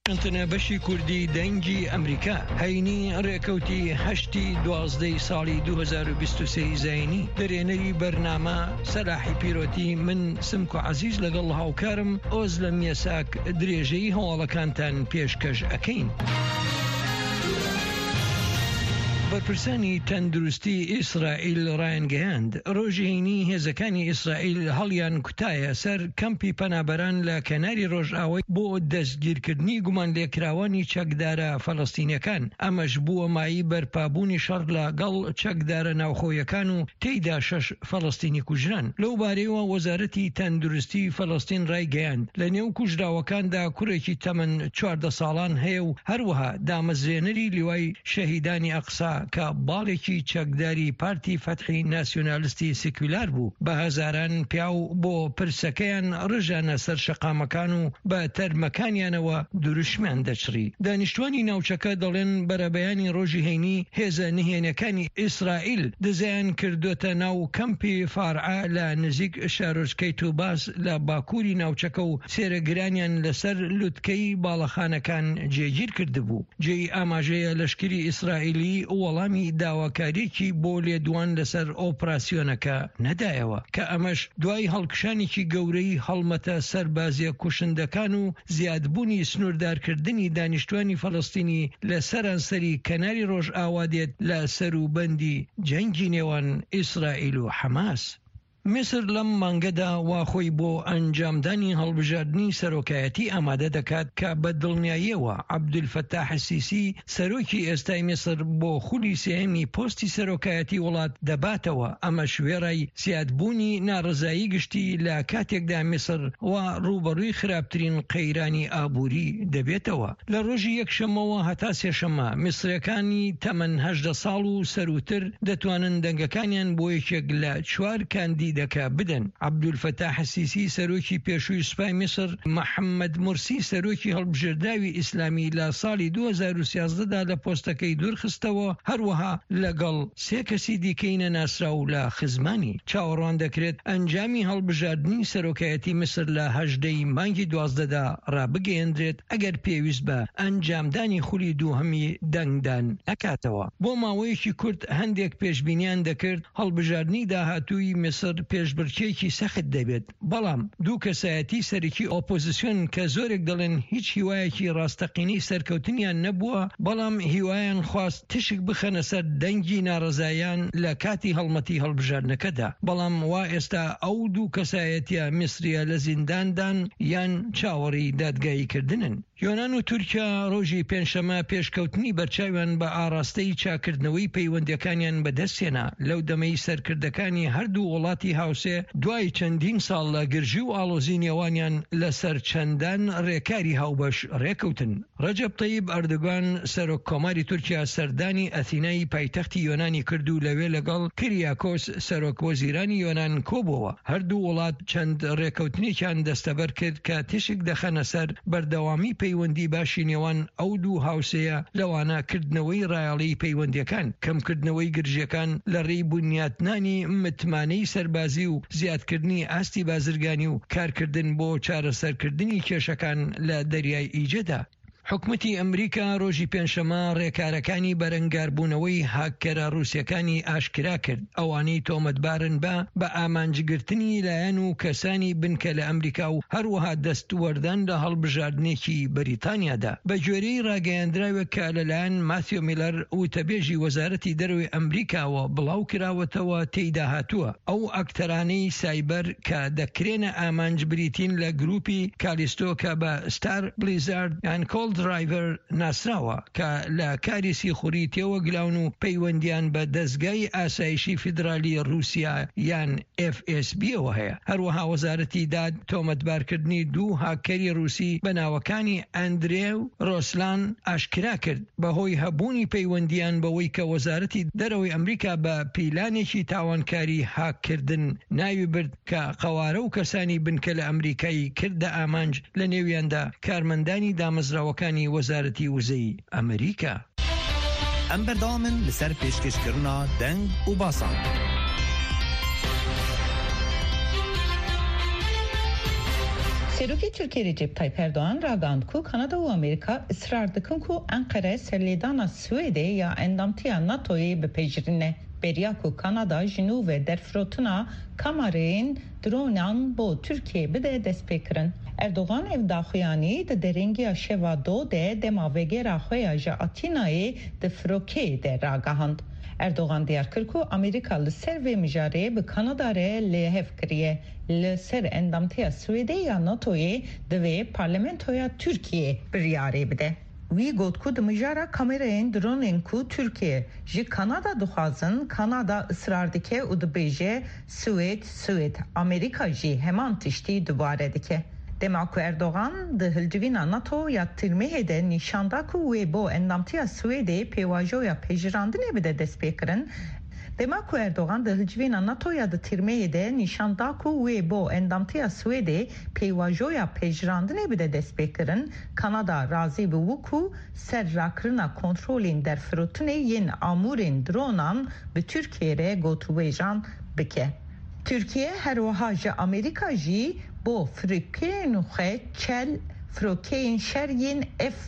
ئەنتەنە بەشی کوردی دەنگی ئەمریکا هەینی ڕێکەوتی 12 ساڵی 2023 زاینی دەرێنەری بەرنامە سەلاحی پیرۆتی من سمک و عەزیز لەگەڵ هاوکارم ئۆزلەم یەساک درێژەی هەواڵەکانتان پێشکەش ئەکەین. بەرپرسانی تەندروستی ئیسرائیل ڕایانگەیاند ڕۆژی هەینی هێزەکانی ئیسرائیل هەڵیان کوتایە سەر کەمپی پەنابەران لە کەناری ڕۆژئاوای بۆ دەستگیرکردنی گومان لێکراوانی چەکدارە فەڵەستینیەکان. ئەمەش بووە مایی بەرپابوونی شەڕ لەگەڵ چەکدارە ناوخۆیەکان و تێیدا 6 فەڵەستینی کوژران. لەو بارەیەوە وەزارەتی تەندروستی فەڵەستین ڕایگەیاند لە نێو کوژراوەکاندا کوڕێکی تەمەن 14 ساڵان هەیە و هەروەها دامەزرێنەری لیوای شەهیدانی ئەقسا کە باڵێکی چەکداری پارتی فەتحی ناسیۆنالیستی سیکولار بوو. بە هەزاران پیاو بۆ پرسەکەیان ڕژانە سەر شەقامەکان و بە تەرمەکانیانەوە دروشمیان دەچڕی. دانیشتوانی ناوچەکە دەڵێن بەرەبەیانی ڕۆژی هەینی هێزە نهێنەکانی ئیسرائیل دزیان کردوتە ناو کەمپی فارعا لە نزیک شارۆچکەی توباس لە باکووری ناوچەکە و سێرەگرانیان لەسەر لوتکەی باڵەخانەکان جێگیر کردبوو. جێی ئاماژەیە لەشکری ئیسرائیلی وەڵامی داواکاریکی بۆ لێدوان لەسەر ئۆپراسیۆنەکە نەدایەوە کە ئەمەش دوای هەڵکشانێکی گەورەی هەڵمەتە سەربازیە کوشندەکان و زیادبوونی سنووردارکردنی دانیشتوانی فەڵەستینی لە سەرانسەری کەناری ڕۆژئاوا دێت لە سەروبەندی جەنگی نێوان ئیسرائیل و حەماس. میسر لەم مانگەدا واخۆی بۆ ئەنجامدانی هەڵبژاردننی سەرۆکایەتی ئامادە دەکات کە بە دڵنیاییەوە عەبدولفەتاح السیسی سەرۆکی ئێستای میسر بۆ خولی سێهەمی پۆستی سەرۆکایەتی وڵات دەباتەوە. ئەمە شوێڕای زیادبوونی ناڕزایی گشتی لە کاتێکدا میسر و ڕوبەڕووی خراپترین قەیرانی ئابووری دەبێتەوە. لە ڕۆژی یەکشەمەوە هەتا سێشەمە میسرەکانی تەمەن 18 ساڵ و سەروتر دەتوانن دەنگەکانیان بۆ یەکێک لە 4 کاندیدەکە بدەن. عەبدولفەتاح السیسی سەرۆکی پێشووی سوپای میسر، محەممەد مورسی سەرۆکی هەڵبژێردراوی ئیسلامی لە ساڵی 2013دا لە پۆستەکەی دوورخستەوە، هەروەها لەگەڵ 3 کەسی دیکەی نەناسراو لە خزمانی. چاوەڕوان دەکرێت ئەنجامی هەڵبژاردننی سەرۆکایەتی میسر لە 18 مانگی 12دا ڕابگەیەندرێت ئەگەر پێویست بە ئەنجامدانی خولی دووهەمی دەنگدان نەکاتەوە. بۆ ماوەیەکی کورت هەندێک پێشبینیان دەکرد هەڵبژاردننی داهاتووی میسر پێشبڕکێکی سەخت دەبێت، بەڵام دوو کەسایەتی سەرەکی ئۆپۆزیسیۆن کە زۆرێک دەڵێن هیچ هیوایەکی ڕاستەقینەی سەرکەوتنیان نەبووە، بەڵام هیوایان خواست تشک بخەنە سەر دەنگی ناڕزایان لە کاتی هەڵمەتی هەڵبژاردنەکەدا. بەڵام وا ئێستا ئەو دوو کەسایەتیە میسریە لە زینداندان یان چاوەڕی دادگاییکردنن. یۆنان و تورکیا ڕۆژی پێنجشەمە پێشکەوتنی بەرچاویان بە ئاراستەی چاکردنەوەی پەیوەندیەکانیان بەدەستێنا. لەو دەمەی سەرکردەکانی هەردوو وڵاتی هاوسێ دوای چەندین ساڵ لە گرژی و ئاڵۆزی نێوانیان لەسەر چەندان ڕێکاری هاوبەش ڕێکەوتن. ڕەجەب تەیب ئەردوگان سەرۆک کۆماری تورکیا سەردانی ئەثینای پایتەختی یۆنانی کرد و لەوێ لەگەڵ کریاکۆس سەرۆک وەزیرانی یۆنان کۆبووە. هەردوو وڵات چەند ڕێکەوتنێکیان دەستەبەر کرد کە تشک دەخەنە سەر بەردەوامی پەیوەندی باشی نێوان ئەو دوو هاوسەیە، لەوانەکردنەوەی ڕایەڵی پەیوەندیەکان، کەمکردنەوەی گرژیەکان لە ڕێی بنیاتنانی متمانەی سەربازی و زیادکردنی ئاستی بازرگانی و کارکردن بۆ چارەسەرکردنی کێشەکان لە دەریای ئیجەدا. حکومەتی ئەمریکا ڕۆژی پێنجشەمە ڕێکارەکانی بەرەنگاربوونەوەی هاکەرە ڕووسیەکانی ئاشکرا کرد، ئەوانەی تۆمەتبارن بە ئامانجگرتنی لایەن و کەسانی بنکە لە ئەمریکا و هەروەها دەستوەردان لە هەڵبژاردنێکی بەریتانیادا. بە گوێرەی ڕاگەیاندراوێک کە لەلایەن ماثیو میلەر وتەبێژی وەزارەتی دەرەوەی ئەمریکاوە بڵاو کراوەتەوە تێیدا هاتووە ئەو ئەکتەرانەی سایبەر کە دەکرێنە ئامانج بریتین لە گروپی کالیستۆ کە بە ستار بلیزارد یان کۆڵ درایڤەر ناسراوە کە لە کاری سیخوری تێوە گلاون و پەیوەندیان بە دەستگای ئاسایشی فیدرالی رووسیا یان FSB ئەوە هەیە. هەروەها وەزارەتی داد تۆمەتبارکردنی دوو هاکەری رووسی بە ناوەکانی ئەندرێ و ڕۆسلان ئاشکرا کرد بەهۆی هەبوونی پەیوەندیان بەوەی کە وەزارەتی دەرەوەی ئەمریکا بە پیلانێکی تاوانکاری هاکردن ناوی برد کە قەوارە و کەسانی بنکە لە ئەمریکایی کردە ئامانج، لە نێویاندا کارمەندانی دامەزراوەکانی وەزارەتی وزەی ئەمریکا. ئەم بەردەوامن لەسەر پێشکەشکردنا دەنگ و باسان. Seruki Türkiye Recep Tayyip Erdoğan ragand ku Kanada u Amerika ısrar dikin ku Ankara serlêdana Swêdê ya endamtiya NATOyê bipejirine. Beriya ku Kanada ji nû ve derfirotuna kamerayên dronan bo Türkiye bide dest pê kirin. Erdoğan ev daxuyanî di derengiya şeva do de dema vegera xwe ya ji Atînayê di Firokeyê de ragihand. Erdoğan diyar kir ku Amerika li ser vê mijarê bi Kanada re lêhev kiriye. Li ser endamtiya Swêdê ya NATOyê divê parlamentoya Türkiye biryarê bide. Wî got ku di mijara kamerayên dronên ku Türkiye ji Kanada dixwazin, Kanada ısrar dike û dibêje Swêd, Amerika jî heman tiştî dubare dike. Dema ku Erdoğan di hilcivîna NATO ya Tirmehê de nîşanda ku wê bo endamtiya Swêdê pêvajoya pejirandinê bide dest pê kirin. Dema ku Erdoğan di hilcivîna NATO ya di Tirmehê de nîşanda ku wê bo endamtiya Swêdê pêvajoya pejirandinê bide dest pê kirin. Kanada razî bû ku ser rakirina kontrolên derfirotinê yên amûrên dronan bi Tirkiye re gotûbêjan bike. Türkiye her wiha ji Amerika jî bo firokeyên xwe çel firokeyên şeriyên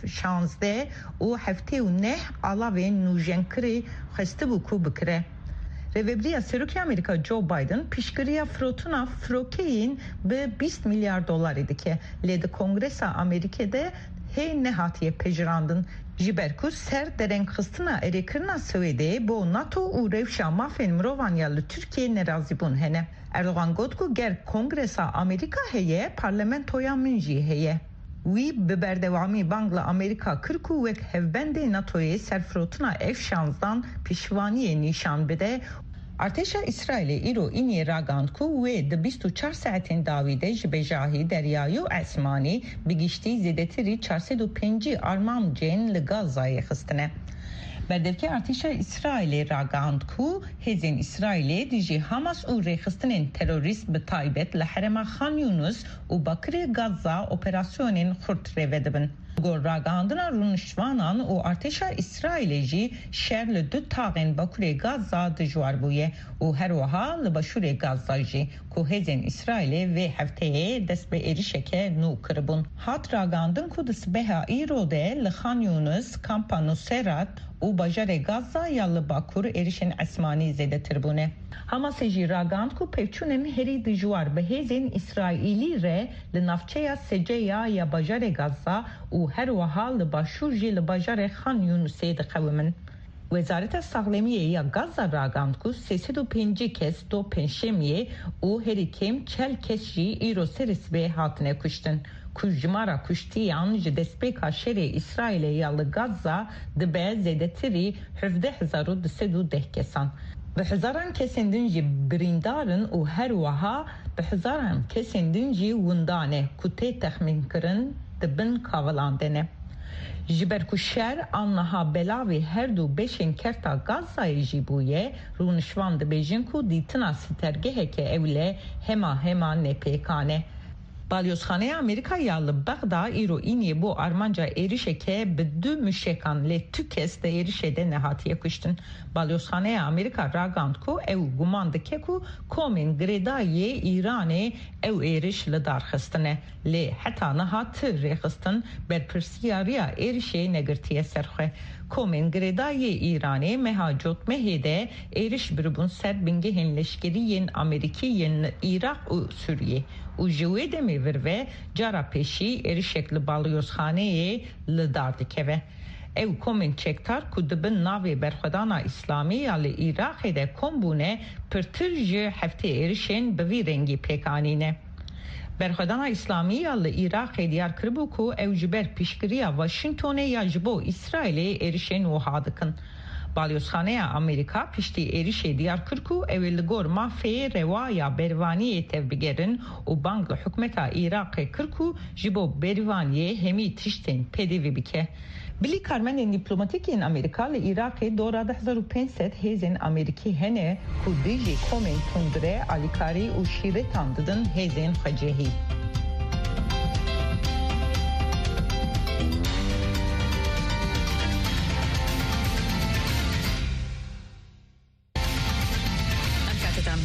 F-16 û heftê û neh alavên nûjenkirî xwestibû ku bikire. Rêveberiya Serokê Amerika Joe Biden piştgiriya firotuna firokeyên bi $20 milyar dike. Lê di Kongresa Amerîkê hê nehatiye pejirandin. Ji ber ku ser derengxistina erêkirina Swêdê bo NATO û rewşa mafên mirovan ya li Tirkiye nerazî bûn hene. Erdoğan got ku ger Kongresa Amerika heye, parlamentoya min jî heye. Wî bi berdewamî bang li Amerika kir ku wek hevbendê NATOyê serfirotina F-16dan piştvaniyê nîşan bide. Artêşa İsraîlê îro îniyê ragand ku wê di 24 saetên dawî de ji bêjahî deryayî û esmanî bi giştî zêdetirî 405 armancên li Gazayê xistine. Berdevkê Artêşa İsraîlê ragand ku hêzên İsraîlê dijî Hamas û rêxistinên terorîst bi taybet li herêma Xan Yunus û Bakirê Gaza operasyonên xurt rêve dibin. Gor ragandina rûniştvanan û Artêşa İsraîlê jî şer li du taxên Bakurê Gaza dijwar bûye û her wiha li başûrê Gaza jî ku hêzên İsraîlê vê hefteyê dest bi êrişeke nû kiribûn. Hat ragandin ku di sibeha îro de li Xan Yunus, Kampa Nusayrat û bajarê Gaza ya li Bakur êrişên esmanî zêdetir bûne. Hamasê jî ragand ku pevçûnên herî dijwar bi hêzên İsraîlî re li navçeya Seceya ya bajarê Gaza û her wiha li başûr jî li bajarê Xan Yunusê dixewimin. Wezareta Saxlemiyê ya Gaza ragand ku 305 kes do pênşemiyê û herî kêm 40 kes jî îro serê sibê hatine kuştin. Kujmara kuştiyan ji destpêka şerê İsraîlê ya li Gaza dibe zêdetirî 17,210 kesan. Bi hizaran kesên din jî birîndarin û her wiha bi hizaran kesên din jî windan e ku tê texmîn kirin dibin kavilandene. Ji ber ku şer anniha belavê her du beşên kerta Gazayê jî bûye, rûnişvan dibêjin ku dîtina stergeheke ewle hema nepêkane. Balyozxaneya Amerika ya li Bexda îro îniyê bo armanca êrişeke bi du müşekan lê tu kes de êrişê de nehatiye kuştin. Balyozxaneya Amerika ragand ku ew guman dike ku komên girêdayê Îranê ew êriş li dar xistine. Lê heta niha tir rêxistin berpirsyariya êrişê negirtiye serxwe. Komên girêdayê Îranê meha cotmehê de êriş biribûn ser bingehên leşkeriyên Amerîkî yên Iraq û Sûriye. û ji wê demê virve cara pêşî êrişek li balyozxaneyê li dar dikeve. Ew komên çektar ku dibin navê berxwedana İslamî ya li Iraqê de kom bûne pirtir ji heftê êrişên bi vî rengî pêkanîne. Berxwedana İslamî ya li Iraqê diyar kiribû ku ew ji ber piştgiriya Washingtonê ya ji bo İsraîlê êrişên wiha dikin. Balyozxaneya Amerika piştî êrişê diyar kir ku ew li gor mafê rewaya bervaniyê tev bigerin û bang li hikûmeta Iraqê kir ku ji bo bervaniyê hemî tiştên pêdivî bike. Bilî karmenên dîplomatîkên Amerika li Iraqê dora 1500 hêzên Amerîkî hene ku dijî komên tundre, alîkarî û şîretan didin hêzên xwecihî.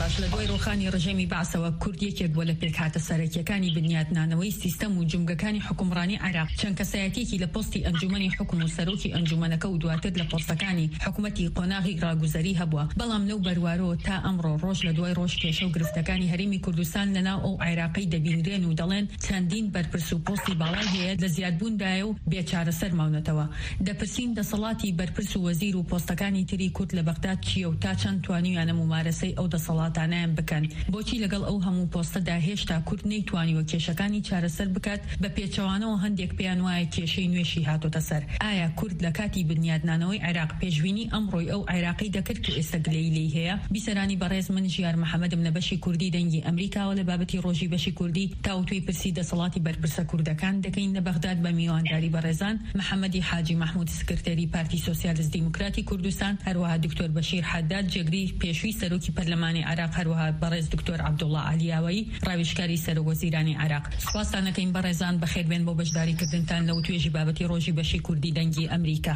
باش لە دوای ڕۆخانی ڕژێمی باسەوە کوردیەکێک بۆ لە پێکهاتە سەرەکیەکانی بنیاتنانەوەی سیستەم و جومگەکانی حکومڕانی عێراق چەند کەسایەتێکی لە پۆستی ئەنجومەنی حکوم و سەرۆکی ئەنجومەنەکە و دواتر لە پۆستەکانی حکوومەتی قۆناغی ڕاگوزەری هەبووە بەڵام لەو بەروارەوە تا ئەمڕۆ ڕۆژ لە دوای ڕۆژ کێشە و گرفتەکانی هەرێمی کوردستان لەناو ئەو عێراقی دەبینرێن و دەڵێن چەندین بەرپرس و پۆستی باڵای هەیە لە زیادبووندایە و بێچارەسەر ماونەتەوە دەپرسین دەسەڵاتی بەرپرس و وەزیر و پۆستەکانی تری کورد لە بەغداد چییە و تا چەند توانیویانە ممارەسەی ئەو دەسەڵاتانیان بکەن بۆچی لەگەڵ ئەو هەموو پۆستەدا هێشتا کورد نەیتوانیوە کێشەکانی چارەسەر بکات بە پێچەوانەوە هەندێک پێیان وایە کێشەی نوێشی هاتۆتە سەر ئایا کورد لە کاتی بنیادنانەوەی عێراق پێشبینی ئەمڕۆی ئەو عێراقی دەکرد و ئێستا گلەی لێی هەیە بیسەرانی بەڕێز من ژیار محەممەدم لە بەشی کوردی دەنگی ئەمریکاوە لە بابەتی ڕۆژی بەشی کوردی تاوتوی پرسی دەسەڵاتی بەرپرسە کوردەکان دەکەین لە بەغداد بە میوانداری بەڕێزان محەممەدی حاجی محمود سکرتێری پارتی سۆسیالیست دیموکراتی کوردستان هەروەها دکتۆر بەشیر حەداد جێگری پێشووی سەرۆکی پەرلەمانی عێراق هەروەها بەڕێز دکتۆر عەبدوڵڵا عەلیاوایی ڕاویشکاری سەرۆکوەزیرانی عێراق سوپاسان دەکەین بەڕێزان بەخێربێن بۆ بەشداریکردنتان لەو توێژی بابەتی ڕۆژی بەشی کوردی دەنگی ئەمریکا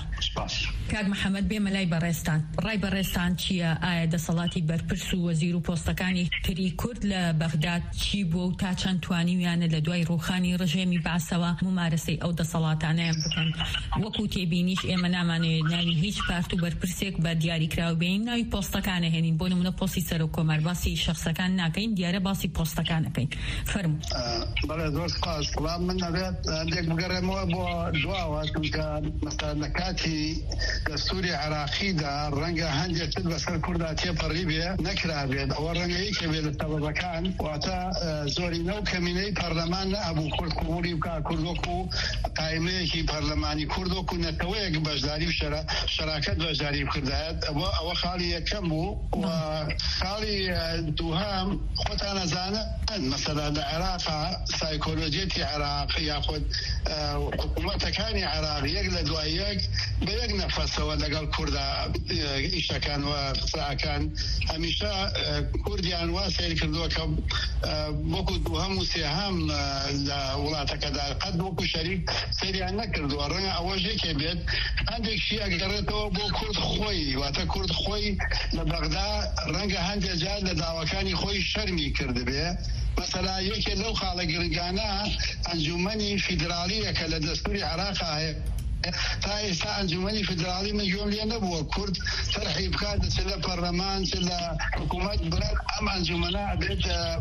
کاک محەممەد بێمە لای بەڕێستان ڕای بەڕێستان چییە ئایا دەسەڵاتی بەرپرس و وەزیر و پۆستەکانی تری کورد لە بەغداد چی بووە و تا چەند توانیویانە لە دوای ڕوخانی ڕژێمی باسەوە ممارەسەی ئەو دەسەڵاتانەیان بکەن وەکو تێبینیش ئێمە نامانەوێت ناوی هیچ پارت و بەرپرسێک بە دیاریکراوە بین ناوی پۆستەکانە هێنین بۆ نمونە پۆستی سەرۆک کۆمەر باسی شەخسەکان ناکەین دیارە باسی پۆستەکانەکەین فەرموو بەڵێ زۆر سپاس وڵام من ئەبێت هەندێک بگەڕێمەوە بۆ دواوە چونکە مەسەلا لە کاتی دەستوری عێراقیدا ڕەنگە هەندێک تر بەسەر کووردا تێپەڕی بێ نەکرابێت ئەوە ڕەنگە یەکێ بێت لە سەبەبەکان واتە زۆرینە و کەمینەی پەرلەمان نەبوو کورد قبوڵی بکە کوردۆکو قایمەیەکی پەرلەمانی کوردۆکو نەتەوەیەک بەشداری و شەراکەت بەشداری بکردایەت ئەوە خاڵی یەکەم بوو و خاڵی دووهەم خۆتان ئەزانن مەسەلا لە عێراقا سایکۆلۆجێتی عێراق یاخود حکوومەتەکانی عێراق یەک لە دوای یەک بە یەک نەفەسەوە لەگەڵ کووردا ئیشەکان و قساکان هەمیشە کوردیان وا سیر کردووە کە وەکو دووهەم و سێهەم لە وڵاتەکەدا قەت وەکو شەریک سەیریان نەکردووە ڕەنگە ئەوەش یەکێ بێت هەندێکشی ئەگەڕێتەوە بۆ کورد خۆی واتە کورد خۆی لە بەغدا ڕەنگە هەندێک جار لە داواکانی خۆی شەرمی کردبێ مثلا یەکێ لەو خاڵە گرنگانە ئەنجومەنی فیدرالیە کە لە دەستوری عێراقا هەیە تا ئێستا ئەنجومەنی فیدرالی من گوێم لێ نەبووە کورد تەرحی بکات چ لە پەرلەمان چ لە حکوومەت بڵێت ئەم ئەنجومەنە ئەبێت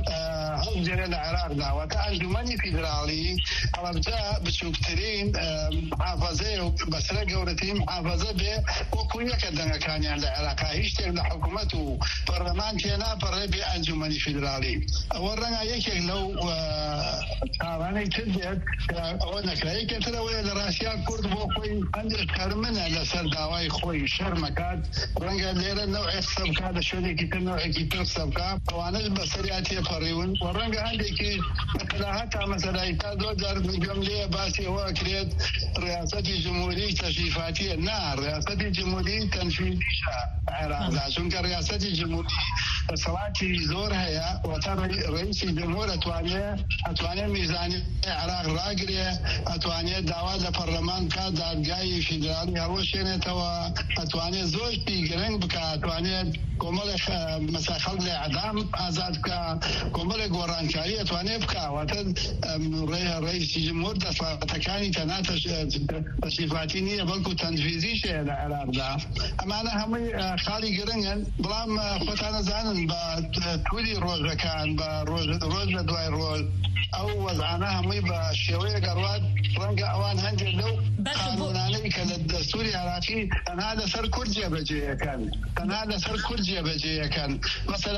هەڵبجێرە لە عێراقدا واتە ئەنجومەنی فیدرالی هەڵەبجە بچووکترین محافەزەیە و بەسرە گەورەترین محافەزە بێ وەکو یەکە دەنگەکانیان لە عێراقا هیچ شتێک لە حکوومەت و پەرلەمان تێناپەڕێ بێ ئەنجومەنی فیدرالی ئەوە ڕەنگە یەکێک لەو تاوانەی تر بێت ئەوە نەکرایەکە ترەوەیە لە ڕاستیا کورد بۆ خۆی هەندێک کارمنە لەسەر داوای خۆی شەرمەکات ڕەنگە لێرە نەوعێ سەبکات لە شوێنێکی تر نەوعێکی تر سەبکات ئەوانەش بەسەریا تێپەڕیون و ڕەنگە هەندێکی مەسەلا هەتا مەسەلای تا زۆر جار گوێم لێ باسی ئەوە ئەکرێت ڕیاسەتی جمهوری تەشریفاتیە نا ڕیاسەتی جمهوری تەنفیذیشە عێراقدا چونکە ڕیاسەتی جمهوری دەسەڵاتی زۆر هەیە واتە ڕئیسی جمهور ئەتوانێت میزانی عێراق ڕاگرێ ئەتوانێت داوا لە پەرلەمان کات دادگای فیدرالی هەڵوەشێنێتەوە ئەتوانێت زۆشتی گرنگ بکات ئەتوانێت کۆمەڵێک مەسا خەڵک لە ئەعدام ئازاد بکە کۆمەڵێک گۆڕانکاری ئەتوانێت بکە واتە ڕئیسی جمهور دەسەڵاتەکانی تەنها تەشریفاتی نییە بەڵکو تەنفیزیشەیە لە عێراقدا ئەمانە هەمووی خاڵی گرنگن بەڵام خۆتان ئەزانن بە تووری ڕۆژەکان بە ڕۆژ لە دوای ڕۆژ ئەو وەزعانە هەمووی بە شێوەیە گەڕوات ڕەنگە ئەوان هەندێک لەو قانونانەی کە لە دەستوری عێراقی تەنها لەسەر کورد جێبەجێیەکەن مەسەلا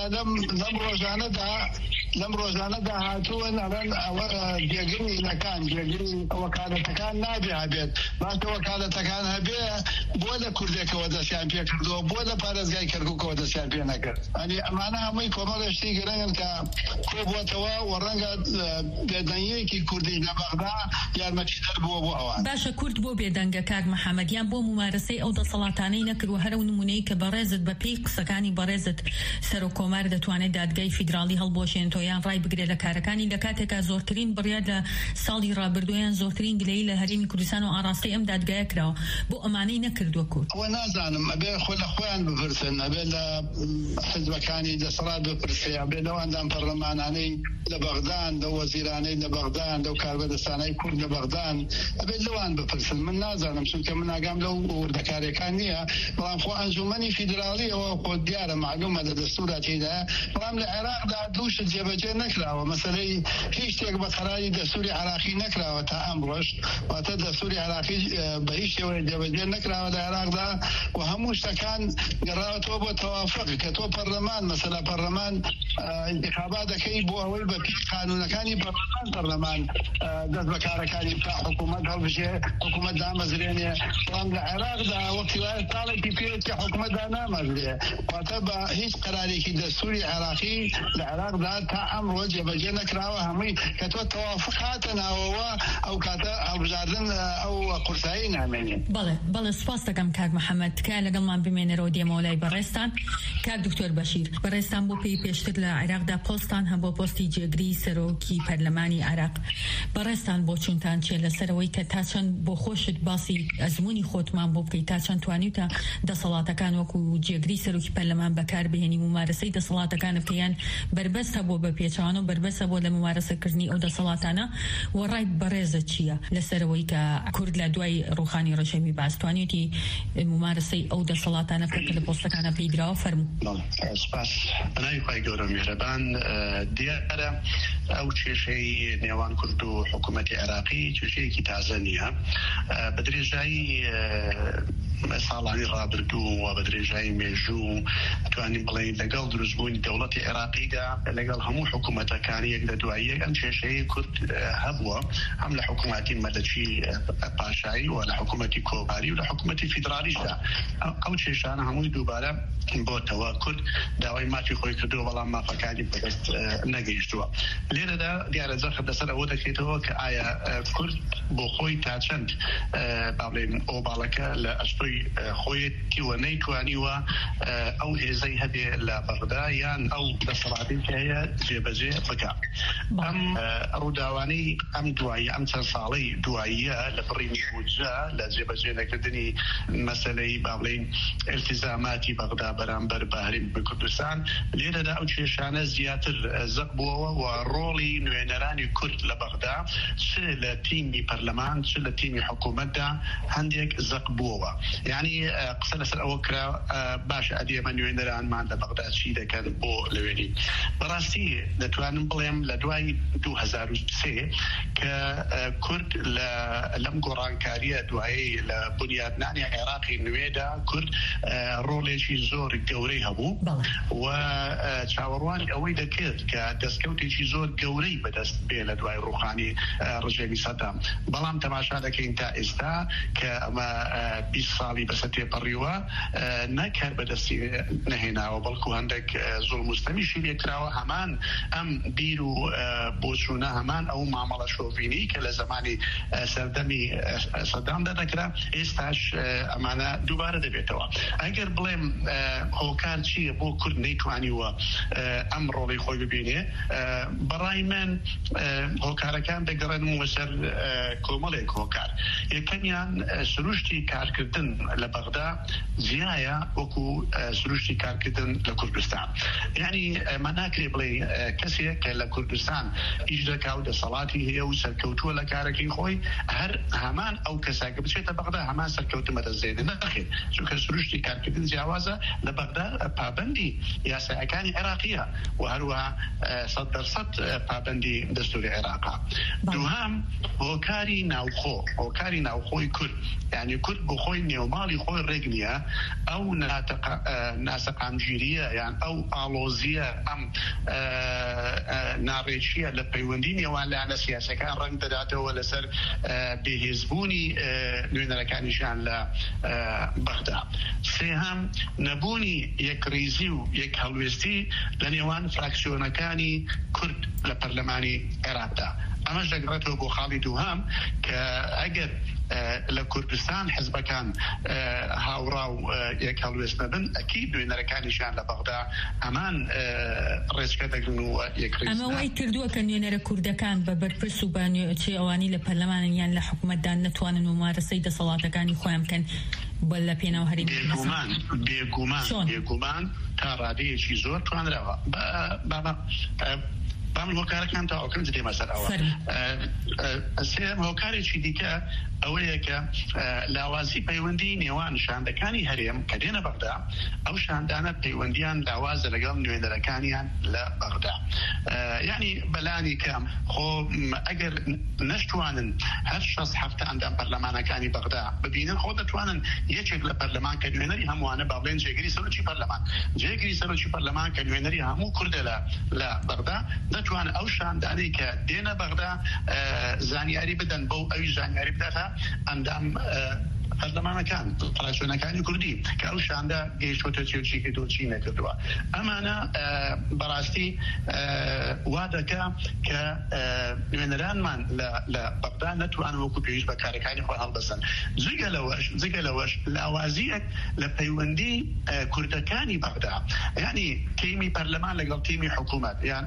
لەم ڕۆژانەدا هاتوون ئەڵێن ئەوە جێگرینەکان جێگری وەکالەتەکان نابێ هەبێت باشە وەکالەتەکان هەبێ بۆ لە کوردێکەوە دەستیان پێ کردووە بۆ لە پارێزگای کەرکووکەوە دەستیان پێ نەکرد ئەنی ئەمانە هەمووی کۆمەڵێشتی گرنگن کە کۆبووەتەوە و ڕەنگە بێدەنگیەکی کوردی لە بەغدا یارمەتیدەر بووە بۆ ئەوان باشە کورد بۆ بێدەنگە کاک محەممەدیان بۆ ممارەسەی ئەو دەسەڵاتانەی نەکردووە هەرە نمونەی کە بەڕێزت بە پێی قسەکانی بەڕێزت سەرۆک کۆمار دەتوانێت دادگای فیدرالی هەڵبۆشێن تۆ ناتۆیان ڕای بگرێت لە کارەکانی لە کاتێکا زۆرترین بڕیار لە ساڵی ڕابردویان زۆرترین گلەی لە هەرێمی کوردستان و ئاڕاستی ئەم دادگایە کراوە بۆ ئەمانەی نەکردووە کورد. ئەوە نازانم ئەبێ خۆ لە خۆیان بپرسن، ئەبێ لە حزبەکانی دەسەڵات بپرسێ، ئەبێ لەوەندان پەرلەمانانەی لە بەغدان، لە وەزیرانەی لە بەغدان، لەو کاربەدەستانەی کورد لە بەغدان، ئەبێ لەوان بپرسن. من نازانم چونکە من ئاگام لەو وردەکاریەکان نییە، بەڵام خۆ ئەنجومەنی فیدراڵیەوە خۆ دیارە معلومە لە دەستوورا تێدا، بەڵام لە عێراقدا دووشت جێبەجێ نەکراوە، مەسەلەی هیچ شتێک بە قەراری دەستووری عێراقی نەکراوە تا ئەمڕۆژ، واتە دەستووری عێراقی بە هیچ شێوەیە جێبەجێ نەکراوە لە عێراقدا و هەموو شتەکان گەڕاوەتەوە بۆ تەوافق کە تۆ پەرلەمان مەسەلا پەرلەمان انتخابات دەکەی بۆ ئەوەی بە پێی قانونەکانی پەرلەمان دەست بە کارەکانی بکە، حکوومەت هەڵبژێ، حکوومەت دامەزرێنێ، بەڵام لە عێراقدا وەختی وایە ساڵێکی پێوەتی حکوومەتدا نامەزرێ، واتە بە هیچ قەرارێکی دەستووری عێراقی لە عێراقدا تا ئەمڕۆ جێبەجێ نەکراوە هەمووی کە تۆ تەوافق هاتە ناوەوە ئەو کاتە هەڵبژاردن ئەو قورسایی نامێنێ. بەڵێ سپاس دەکەم کاک محەممەد، تکایە لەگەڵمان بمێنەرەوە دێمەوە لای بەڕێستان. کاک دکتۆر بەشیر، بەڕێستان بۆ پێی پێشتر لە عێراقدا پۆستان هەم بۆ پۆستی جێگری سەرۆکی پەرلەمانی عێراق، بەڕێستان بۆ چونتان چێ لەسەرەوەی کە تا چەند بۆ خۆشت باسی ئەزمموی خۆتمان بۆ بکەیت، تا چەند توانیتە دەسەڵاتەکان وەکو جێگری سەرۆکی پەرلەمان بەکار بهێنی، ممارەسەی دەسەڵاتەکان بکەیان بربەستە بۆ بە پێچوانە و بربەستە بۆ لە ممارەسەکردنی ئەو دەسەڵاتانە، و ڕای بەڕێزە چییە لەسەرەوەی کە کورد لە دوای ڕوخانی ڕەشەمی باستوانێتی ممارەسەی ئەو دەسەڵاتانە بکە لە پۆستەکانە پێیدراوە؟ فەرموو. سپاس بەناوی خۆی گەورە میهرەبان. دیارە ئەو کێشەی نێوان کورد و حکوومەتی عێراقی کێشەیەکی تازە نییە، بە درێژایی ساڵانی ڕابردوو و بە درێژایی مێژوو توانین بڵێن لەگەڵ دروستبوونی دەوڵەتی عێراقیدا لەگەڵ هەموو حکوومەتەکانی یەک لە دواییەک ئەم کێشەیە کورد هەبووە، هەم لە حکوومەتی مەلەکی پاشایی و لە حکوومەتی کۆباری و لە حکوومەتی فیدرالیشدا. ئەو کێشانە هەمووی دووبارە بۆتەوە کورد داوای مافی خۆی کردووە، بەڵام مافەکانی بەدەست نەگەیشتووە. لێرەدا دیارە زەخت لەسەر ئەوە دەکەیتەوە کە ئایا کورد بۆ خۆی تا چەند باڵێن ئۆباڵەکە لە ئەستۆی خۆیەتیوە نەیتوانیوە ئەو هێزەی هەبێ لە بەغدا یان ئەو دەسەڵاتی کە هەیە جێبەجێ بکە. ئەم ڕووداوانەی ئەم دوایی ئەم چەند ساڵەی دواییە لە بڕینی بودجە لە جێبەجێ نەکردنی مەسەلەی باڵێن ئیلتیزاماتی بەغدا بەرامبەر بە هەرێمی کوردستان، لێرەدا ئەو کێشانە زیاتر زەق بووەوە و ڕۆڵی نوێنەرانی کورد لە بەغدا چ لە تیمی پەرلەمان چ لە تیمی حکوومەتدا هەندێک زەق بووەوە. یعنی قسە لەسەر ئەوە کرا باش ئەدێمە نوێنەرانمان لە بەغدا چی دەکەن بۆ لەوێنی. بەڕاستی دەتوانم بڵێم لە دوای 2003 کە کورد لەم گۆڕانکاریە دوایی لە بنیادنانی عێراقی نوێدا کورد ڕۆڵێکی زۆر گەورەی هەبوو و چاوەڕوان ئەوەی دەکرد کە دەستکەوتێکی زۆر گەورەی بەدەست بێ لە دوای ڕوخانی ڕژێمی سەدام. بەڵام تەماشا دەکەین تا ئێستا کە ئەمە 20 ساڵی بەسەر تێپەڕیوە نەکار بەدەستی نەهێناوە، بەڵکو هەندێک زوڵم و ستەمیشی لێکراوە. هەمان ئەم بیر و بۆچوونە، هەمان ئەو مامەڵە شۆڤینی کە لە زمانی سەردەمی سەدامدا دەکرا ئێستاش ئەمانە دووبارە دەبێتەوە. ئەگەر بڵێم هۆکار چییە بۆ کورد نەیتوانیوە ئەم ڕۆڵی خۆی ببینێ، بەڕای من هۆکارەکان دەگەڕێنەوە سەر کۆمەڵێک هۆکار. یەکەمیان سروشتی کارکردن لە بەغدا جیایە وەکو سروشتی کارکردن لە کوردستان. یعنی ئەمە ناکرێ بڵێ کەسێک کە لە کوردستان ئیش دەکا و دەسەڵاتی هەیە و سەرکەوتووە لە کارەکەی خۆی هەر هەمان ئەو کەساکە بچێتە بەغدا هەمان سەرکەوتمە دەستێنێ. نەخێر، چونکە سروشتی کارکردن جیاوازە لە بەغدا پابەندی یاسایەکانی عێراقیە و هەروەها 100% پابەندی دەستوری عێراقا. دووهەم هۆکاری ناوخۆ، هۆکاری ناوخۆی کورد، یعنی کورد بۆ خۆی نێوماڵی خۆی ڕێک نییە ئەو ناسەقامگیریە یان ئەو ئاڵۆزیە ئەم ناڕێکیە لە پەیوەندی نێوان لایەنە سیاسەکان ڕەنگ دەداتەوە لەسەر بێهێزبوونی نوێنەرەکانیشان لە بەغدا. سێهەم نەبوونی یەکڕیزی و یەک هەڵوێستی لە نێوان فراکسیۆنەکانی کورد لە پەرلەمانی عێراقدا. ئەمەش دەگڕێتەوە بۆ خاڵی دووهام کە ئەگەر لە کوردستان حزبەکان هاوڕا و یەک هەڵوێست نەبن ئەکید نوێنەرەکانیشیان لە بەغدا ئەمان ڕێچکە دەگرن و یەکڕێز ئەمە وای کردووە کە نوێنەرە کوردەکان بە بەرپرس و بانوێچێ ئەوانی لە پەرلەمانن یان لە حکوومەتدان نەتوانن و مارەسەی دەسەڵاتەکانی خۆیان بکەن بە لە پێناو هەرێمی بێگومان تا ڕادەیەکی زۆر توانراوە بام هۆکارەکان تاواکەم دێمە سەر ئەوە سێم هۆکارێکی دیکە ئەوەیە کە لاوازی پەیوەندی نێوان شاندەکانی هەرێم کە دێنە بەغدا ئەو شاندانە پەیوەندیان لاوازە لەگەڵ نوێنەرەکانیان لە بەغدا یعنی بەلانی کەم خۆ ئەگەر نەشتوانن هەر 60 ئەندام پەرلەمانەکانی بەغدا ببینن خۆ دەتوانن یەکێک لە پەرلەمان کە نوێنەری هەمووانە با بڵێن جێگیری سەرۆکی پەرلەمان جێگیری سەرۆکی پەرلەمان کە نوێنەری هەموو کوردە لە بەغدا دەتوانن ئەو شاندانەی کە دێنە بەغدا زانیاری بدەن بەو ئەوی زانیاری بداتە ئەندام پەرلەمانەکان پاراچۆنەکانی کوردی کە ئەو شاندا گەیشتۆتە چێوچی کردوچی نەکردووە ئەمانە بەڕاستی وا دەکا کە نوێنەرانمان لە بەغدا نەتوانن وەکو پێویست بەکارەکانی خۆ هەڵبەسن جگە لەوەش لاوازیەک لە پەیوەندی کوردەکانی بەغدا یعنی تیمی پەرلەمان لەگەڵ تیمی حکوومەت یان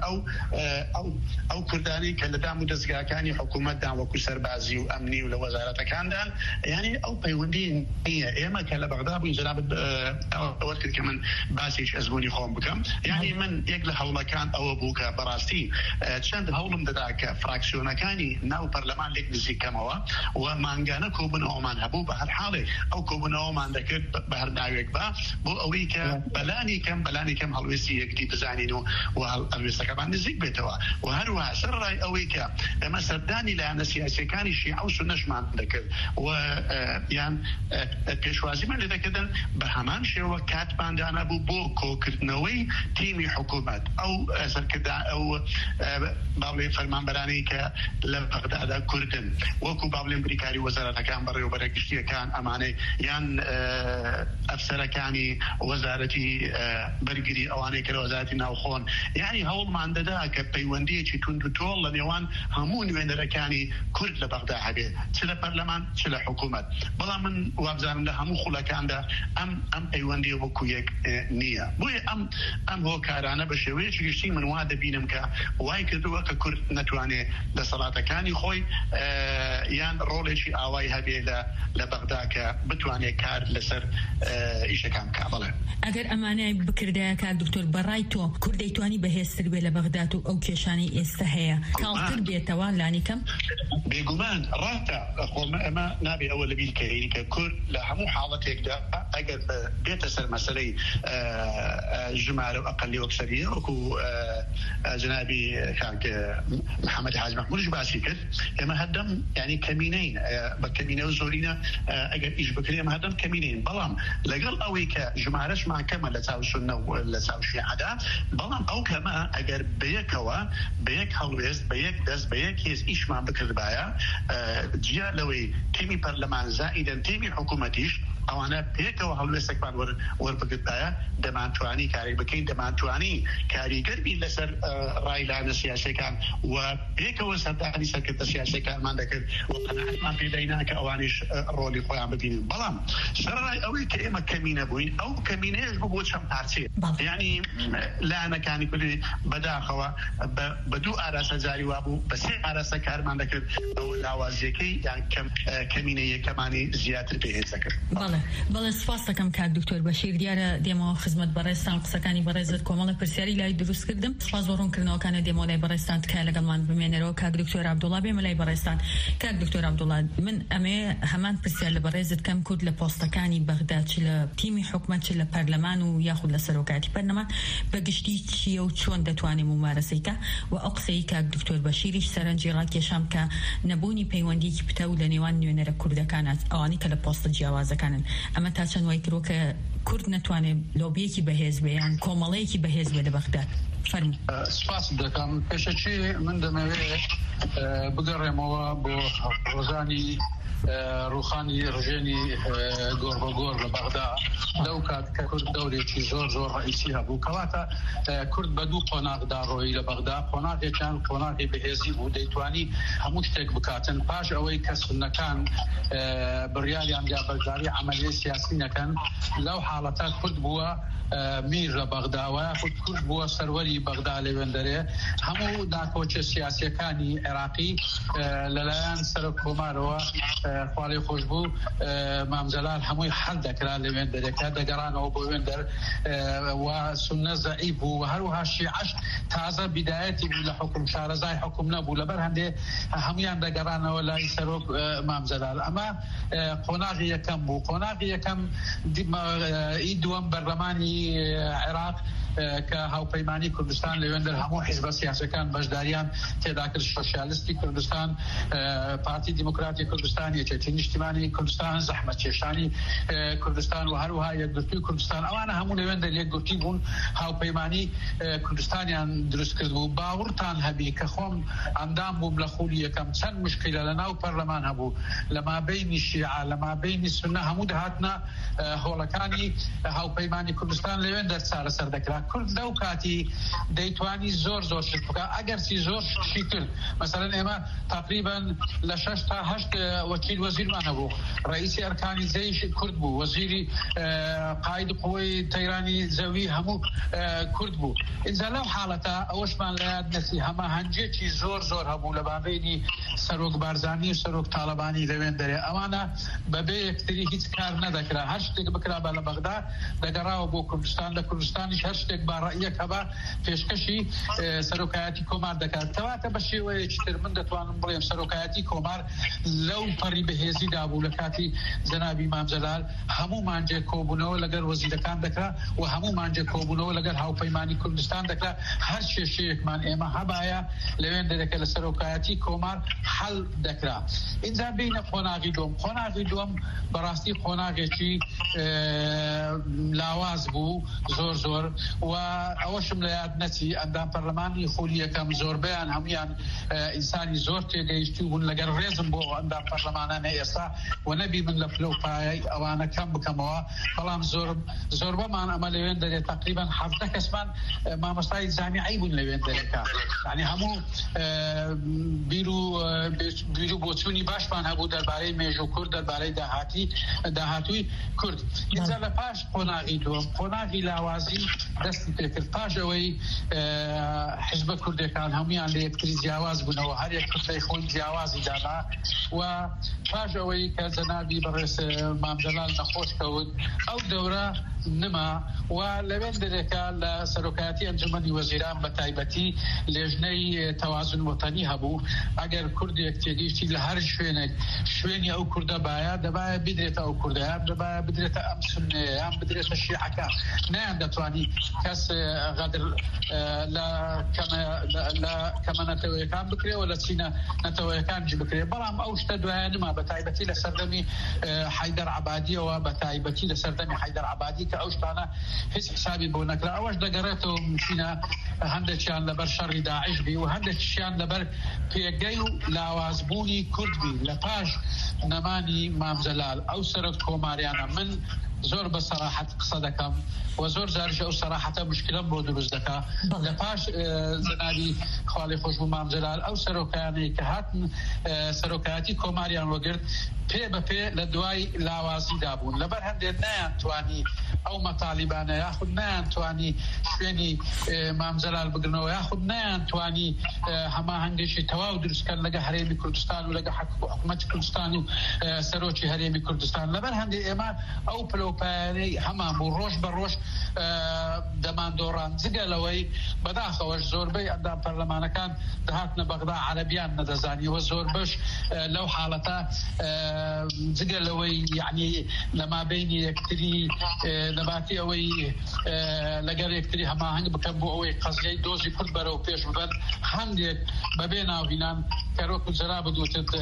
ئەو کوردانی کە لە دام و دەستگاکانی حکوومەتدان وەکو سەربازی و ئەمنی و لە وەزارەتەکاندان یعنی ئەو پەیوەندی نییە ئێمە کە لە بەغدا بووین جەنابەت ئەوە کرد کە من باسێکی ئەزمموی خۆم بکەم یعنی من یەک لە هەوڵەکان ئەوە بوو کە بەڕاستی چەند هەوڵم دەدا کە فراکسیۆنەکانی ناو پەرلەمان لێک نزیکەمەوە و مانگانە کۆبوونەوەمان هەبوو بە هەر حاڵێ ئەو کۆبوونەوەمان دەکرد بە هەر ناوێک بۆ ئەوەی کە بەلانی کەم هەڵوێستی یەکدی بزانین و هەڵوێستەکەمان نزیک بێتەوە و هەروەها سەرڕای ئەوەی کە ئێمە سەردانی لایەنە سیاسیەکانی شیعە و سونەشمان دەکرد و یان پێشوازیمان لێ دەکردن بە هەمان شێوە کاتماندانە بوو بۆ کۆکردنەوەی تیمی حکوومەت ئەو سەرکردان ئەو باڵێ فەرمانبەرانەی کە لە بەغدادا کوردن وەکو باڵێن بریکاری وەزارەتەکان بەڕێوەبەرە گشتیەکان ئەمانەی یان ئەفسەرەکانی وەزارەتی بەرگری ئەوانەی کە لە وەزارەتی ناوخۆن یعنی هەوڵمان دەدا کە پەیوەندیەکی تونند و تۆڵ لە نێوان هەموو نوێنەرەکانی کورد لە بەغدا هەبێ چ لە پەرلەمان چ لە حکوومەت بەڵام من وابزانم لە هەموو خوڵەکاندا ئەم پەیوەندی وەکو یەک نییە بۆیە ئەم هۆکارانە بە شێوەیەکی گشتی من وا دەبینم کە وای کردووە کە کورد نەتوانێت دەسەڵاتەکانی خۆی یان ڕۆڵێکی ئاوای هەبێ لە بەغدا کە بتوانێت کار لەسەر ئیشەکان بکات بڵێ ئەگەر ئەمانەی بکردایە کار دکتۆر بەڕای تۆ کورد دەیتوانی بەهێزتر بێ لە بەغداد و ئەو کێشانی ئێستا هەیە کاڵتر بێتەوە لانی کەم بێگومان ڕاتە ئەمە نابێ ئەوە لە بیرکەی کە کورد لە هەموو حاڵەتێکدا ئەگەر بێتە سەر مەسەلەی ژمارە و ئەقەلی وەکسەریە وەکو جنابی کاک محەممەد حاج مەحموودش باسی کرد ئێمە هەردەم ینی کەمینەین بە کەمینە و زۆرینە ئەگەر ئیش بکرێ ئێمە هەردەم کەمینەین بەڵام لەگەڵ ئەوەی کە ژمارەشمان کەمە لە چاو سونە و لە چاو شیعەدا بەڵام ئەو کەمە ئەگەر بەیەکەوە بەیەک هەڵوێست بەیەک دەست بەیەک هێز ئیشمان بکردبایە جیا لەوەی تیمی پەرلەمان زائیدەن تیمی حکوومەتیش ئەوانە پێکەوە هەڵوێستێکمان وەربگرتایە دەمانتوانی کاری بکەین دەمانتوانی کاریگەربی لەسەر ڕایلانە سیاسەکان و پێکەوە سەردانی سەرکردە سیاسەکانمان دەکرد و قەناعەتمان پێداینا کە ئەوانیش ڕۆڵی خۆیان ببینن بەڵام سەرڕای ئەوەی کە ئێمە کەمینە بووین ئەو کەمینەیەش بوو چەند پارچێ یعنی لایەنەکانی کوردی بەداخەوە بە دوو ئاراسە جاری وابوو بە سێ ئاراسە کارمان دەکرد ئەو لاوازیەکەی یان کەمینە یەکەمانی زیاتر پێهێز دەکرد بەڵێ سپاس دەکەم کاک دکتۆر بەشیر دیارە دێمەوە خزمەت بەڕێستان قسەکانی بەڕێزت کۆمەڵە پرسیاری لای دروست کردم سپاس بۆ ڕوونکردنەوەکانە دێمەوە لای بەڕێستان تکایە لەگەڵمان بمێنەرەوە کاک دکتۆر عەبدوڵڵا بێمە لای بەڕێستان کاک دکتۆر عەبدوڵڵا من ئەمێ هەمان پرسیار لە بەڕێزت کەم کورد لە پۆستەکانی بەغدا چ لە تیمی حکومەت چ لە پەرلەمان و یاخود لە سەرۆکاتی پەرلەمان بەگشتی چیە و چۆن دەتوانێت ممارەسەیکە و ئەو قسەی کاک دکتۆر بەشیریش سەرنجی ڕاکێشام کە نەبوونی پەیوەندیکی پتە و لە نێوان نوێنەرە کوردەکانە ئەوانی کە لە پۆستە جیاوازەکانن ئەمە تا چەند وای کرۆ کە کورد نەتوانێت لۆبیەکی بەهێز بێ یان کۆمەڵەیەکی بەهێز بێ لە بەغداد فەرموو. سپاس دەکەم پێشەچی من دەمەوێت بگەڕێمەوە بۆ ڕۆژانی روخانی ڕژێنی گۆڕ بە گۆڕ لە بەغدا لەو کات کە کورد دەورێکی زۆر ڕئیسی هەبوو کەواتە کورد بە دوو قۆناغدا ڕۆی لە بەغدا قۆناغێکیان قۆناغی بەهێزی بوو دەیتوانی هەموو شتێک بکاتن پاش ئەوەی کە سونەکان بڕیاریان یا بەرداری عملیە سیاسی نەکەن لەو حاڵەتە کورد بووە میر لە بەغداوە کورد بووە سەروەری بەغدا لەوێندەرێ هەموو ناکۆچە سیاسیەکانی عێراقی لەلایەن سەرۆک کۆمارەوە خواڵی خۆش بوو مامجەلال هەمووی حەل دەکرا لەوێندەرێکە دەگەڕانەوە بۆ وێندەر و سونە زەعیف بوو و هەروەها شیعەش تازە بیدایەتی بوو لە حکم شارەزای حکم نەبوو لەبەر هەندێ هەمویان دەگەڕانەوە لای سەرۆک مامجەلال ئەمە قۆناغی یەکەم بوو قۆناغی یەکەم ئی دووەم بەرلەمانی عێراق کە هاوپەیمانی کوردستان لەوێندەر هەموو حیزبە سیاسەکان بەشداریان تێدا کرد سۆشیالیستی کوردستان پارتی دیموکراتی کوردستان یەکێتی نیشتیمانی کوردستان زەحمەتکێشانی کوردستان و هەروەها یەکگرتووی کوردستان ئەوانە هەموو لەوێندەر یەکگرتووی بوون هاوپەیمانی کوردستانیان دروست کرد بوو باوەڕتان هەبی کە خۆم ئەندام بووم لە خولی یەکەم چەند مشکلە لە ناو پەرلەمان هەبوو لە مابەینی شیعە لە مابەینی سونە هەموو دەهاتنە هۆڵەکانی هاوپەیمانی کوردستان لەوێندەر چارەسەر دەکرا کورد لەو کاتی دەیتوانی زۆر شت بکە ئەگەرچی زۆر شتی کرد مەسەلەن ئێمە تقریبا لە 6 تا 8 وەکیل وەزیرمان هەبوو ڕئیسی ئەرکانی جەیش کورد بوو وەزیری قاید قوەی تەیرانی زەوی هەموو کورد بوو ئینجا لەو حاڵەتە ئەوەشمان لە یاد نەچی هەماهەنگێکی زۆر هەبوو لە بابەینی سەرۆک بارزانی و سەرۆک تاڵەبانی لەوێندەرێ ئەوانە بەبێ یەکتری هیچ کار نەدەکرا هەر شتێک بکرا بە لە بەغدا دەگەڕاوە بۆ کوردستان لە کوردستانیش هەر شتێک با ڕەئیەک هەبا پێشکەشی سەرۆکایەتی کۆمار دەکات کەواتە بە شێوەیەکی تر من دەتوانم بڵێم سەرۆکایەتی کۆمار لەو پەڕی بەهێزیدا بوو لە کاتی جەنابی مامجەلال هەموو مانجێ کۆبوونەوە لەگەر وەزیرەکان دەکرا و هەموو مانجێ کۆبوونەوە لەگەر هاوپەیمانی کوردستان دەکرا هەر کێشەیەکمان ئێمە هەبایە لەوێندەرێکە لە سەرۆکایەتی کۆمار حەڵ دەکرا ئینجا بینە قۆناغی دووەم بەڕاستی قۆناغێکی لاواز بوو زۆر و ئەوەشم لە یاد نەچی ئەندام پەرلەمانی خولی یەکەم زۆربیان هەمویان ئینسانی زۆر تێگەیشتی بوون لەگەر ڕێزم بۆ ئەندام پەرلەمانانە ئێستا و نەبی من لە پلەپایە ئەوانە کەم بکەمەوە بەڵام زۆربەمان ئەمە لەوێندەرێ تقریبا 17 کەسمان مامۆستای جامیعی بوون لەوێندەرێکە یعنی هەموو بیر و بۆچوونی باشمان هەبوو دەربارەی مێژوو کورد دەربارەی داهاتووی کورد اینجا لە پاش قۆناغی دووەم قۆناغی لاوازی دەستی پێکرد پاش ئەوەی حیزبە کوردەکان هەمویان لە یەکتری جیاواز بوونەوە هەر یەک کوردەی خۆی جیاوازی دانا و پاش ئەوەی کە جەنابی بەڕێز مامجەلال نەخۆش کەوت ئەو دەورە نما و لەوێندەرێکە لە سەرۆکایەتی ئەنجومەنی وەزیران بە تایبەتی لێژنەی تەوازن وەتەنی هەبوو ئەگەر کوردێک تێگەیشتی لە هەر شوێنی ئەو کوردە دەبایە بدرێتە ئەو کوردە دەبایە بدرێتە ئەم سونەیە یان بدرێتە شیعەکە نیان دەتوانی کەس غەدر لە کەمە نەتەوەیەکان بکرێەوە لە چینە نەتەوەیەکانجی بکرێ بەڵام ئەو شتە دوایە نما بە تایبەتی لە سەردەمی حەیدەر عەبادیەوە بە تایبەتی لە سەردەمی حەیدەر عەبادی کە ئەو شتانە هیچ حسابی بۆ نەکرا ئەوەش دەگەڕێتەوە ممکنە هەندێکیان لەبەر شەڕی داعش بی و هەندێکیان لەبەر پێگەی و لاوازبوونی کورد بی لە پاش نەمانی مامجەلال ئەو سەرۆک کۆماریانە من زۆر بە سەراحەت قسە دەکەم و زۆر جارش ئەو سەراحەتە مشکلەم بۆ دروست دەکا لە پاش جەنابی خواڵی خۆش بوو مامجەلال ئەو سەرۆکایانەی کە هاتن سەرۆکایەتی کۆماریان وەگرت پێ بەپێ لە دوای لاوازیدا بوون لەبەر هەندێک نەیانتوانی ئەو مەتالیبانە یاخود نەیانتوانی شوێنی مامجەلال بگرنەوە یاخود نەیانتوانی هەماهەنگێکی تەواو دروستکەن لەگە هەرێمی کوردستان و لەگە حکومەتی کوردستان و سەرۆکی هەرێمی کوردستان لەبەر هەندێک ئێمە ئەو پلەپایانەی هەمان بوو ڕۆژ بە ڕۆژ دەماندۆڕان جگەلەوەی بەداخەوەش زۆربەی ئەندام پەرلەمانەکان دەهاتنە بەغدا عەرەبیان نەدەزانیوە زۆر بەش لەو حاڵەتە جگەلەوەی یعنی لە مابەینی یەکتری نەباتی ئەوەی لەگەر یەکتری هەماهەنگ بکەن بۆ ئەوەی قەزیەی دۆزی کورد بەرەو پێش ببەن هەندێک بەبێ ناوهینان کەرۆکو جەرا بدوتت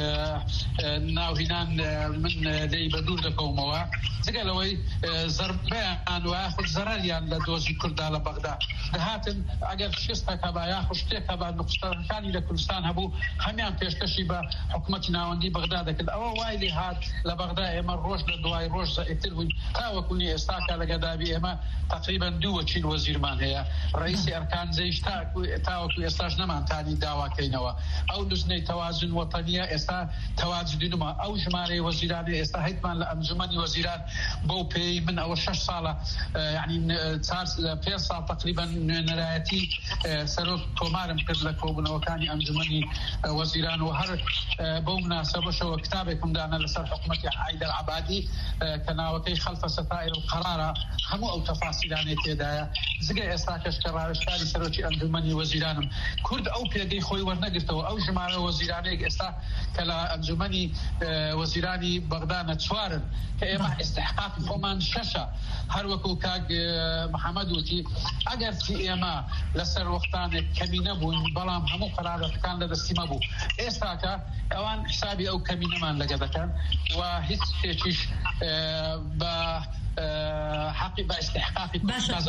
ناوهینان من دەی بە دوور دەکەومەوە جگەلەوەی زەربیان و خود زەرەری ڕزگاریان لە دۆزی کورددا لە بەغدا دەهاتن ئەگەر شستێکە با یا خوشتێکە با نقطەکانی لە کوردستان هەبوو هەمیان پێشکەشی بە حکوومەتی ناوەندی بەغدا دەکرد ئەوە وای لێ هات لە بەغدا ئێمە ڕۆژ لە دوای ڕۆژ زەئیتر بووین تاوەکوونی ئێستاکە لە گەدابی ئێمە تقریبا 2 وەکیل وەزیرمان هەیە ڕئیسی ئەرکان جەیش تاوەکو ئێستاش نەمانتانی داواکەینەوە ئەو نوزنەی تەوازن وەتەنیە ئێستا تەواجدینمە ئەو ژمارەی وەزیرانی ئێستا هەیتمان لە ئەنجومەنی وەزیران بەو پێی من ئەوە 6 ساڵە یعنی 5 ساڵ تقریبا نوێنەرایەتی سەرۆک تۆمارم کرد لە کۆبوونەوەکانی ئەنجومەنی وەزیران و هەر بەو مناسبەشەوە کتابێکم دانا لەسەر حکوومەتی حیدەر عەبادی کە ناوەکەی خەلفە ستائر القەرارە هەموو ئەو تەفاسیلانەی تێدایە جگە ئێستا کەش کە ڕاوێژکاری سەرۆکی ئەنجومەنی وەزیرانم کورد ئەو پێگەی خۆی وەرنەگرتەوە ئەو ژمارە وەزیرانەیەک ئێستا کە لە ئەنجومەنی وەزیرانی بەغدا نەچوارن کە ئێمە ئستحقاقی خۆمان 6 هەر وەکو کاک محەممەد وتی ئەگەر چی ئێمە لەسەر وەختانێک کەمی نەبووین بەڵام هەموو قەرارەتەکان لە دەستیمە بوو ئێستاکە ئەوان حسابی ئەو کەمینەمان لەگە دەکەن و هیچ شتێکیش بە حقی بە استحقاقی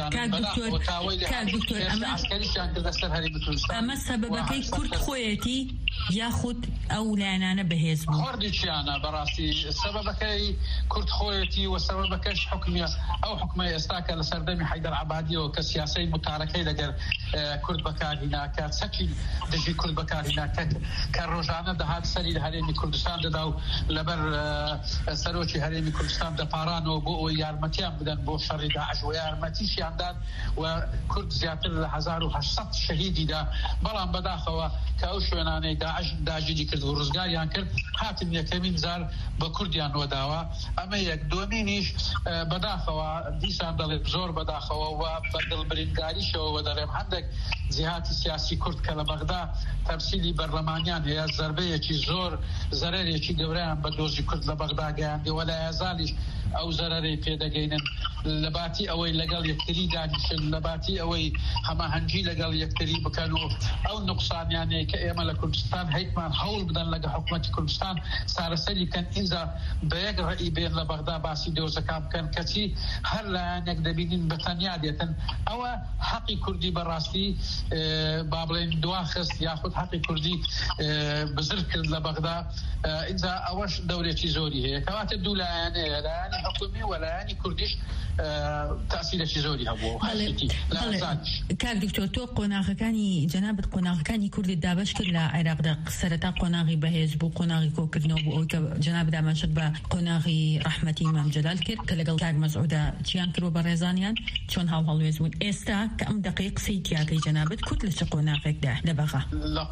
ئەمە سەبەبەکەی کورد خۆیەتی یاخود ئەو لایەنانە بەهێز بوو خۆردیچیانە بەڕاستی سەبەبەکەی کورد خۆیەتی و سەبەبەکەش حکومیە ئەو حکومە ئێستاکە لە سەردەمی حیدەر عەبادیەوە کە سیاسەی متارەکەی لەگەر کورد بەکارهێنا کە چەکی دژی کورد بەکارهێنا کە ڕۆژانە دەهات سەری لە هەرێمی کوردستان دەدا و لەبەر سەرۆکی هەرێمی کوردستان دەپارانەوە بۆ ئەوەی یارمەتیان بدەن بۆ شەڕی داعش و یارمەتیشیان داد و کورد زیاتر لە 1800 شەهیدیدا بەڵام بەداخەوە کە ئەو شوێنانەی داعش داژیری کرد و ڕزگاریان کرد هاتن یەکەمین جار بە کوردیان وەداوە ئەمە یەک دووەمینیش بەداخەوە دیسان دەڵێت زۆر بەداخەوە و بە دڵبرینگاریشەوە دەڵێم هەندێک جیهاتی سیاسی کورد کە لە بەغدا تەمسیلی بەرلەمانیان هەیە زەربەیەکی زۆر زەرەرێکی گەورەیان بە دۆزی کورد لە بەغدا گەیاندی وە لە یازالیش ئەو زەرەرەی پێدەگەینن لە باتی ئەوەی لەگەڵ یەکتری دانیشن لە باتی ئەوەی هەماهەنگی لەگەڵ یەکتری بکەن و ئەو نوقسانیانەیە کە ئێمە لە کوردستان هەیتمان هەوڵ بدەن لەگە حکوومەتی کوردستان سارەسەری کەن ئینجا بە یەک ڕێی بێن لە بەغدا باسی دۆزەکان بکەن کەچی هەر لایەنێک دەبینین بە تەنیا دێتن ئەوە حەقی کوردی بەڕاستی با بڵێن دواخست یاخود حەقی کوردی بزر کرد لە بەغدا ئینجا ئەوەش دەورێکی زۆری هەیە کەواتە دوو لایەنەیە لایەنی حکومی و لایەنی کوردیش تەسیرێکی زۆری هەبوو کاک دکتۆر تۆ قۆناغەکانی جەنابەت قۆناغەکانی کوردی دابەش کرد لە عێراقدا سەرەتا قۆناغی بەهێز بوو قۆناغی کۆکردنەوە بوو ئەوی کە جەنابەت دامانشت بە قۆناغی ڕەحمەتی ئیمام جەلال کرد کە لەگەڵ کاک مەسعوودە چیان کردوە بە ڕێزانیان چۆن هەڵوێز بوون ئێستا کە ئەم دقەی قسەی تیاکەی جەنابەت کورد لە چ قۆناغێکدا لە بەغا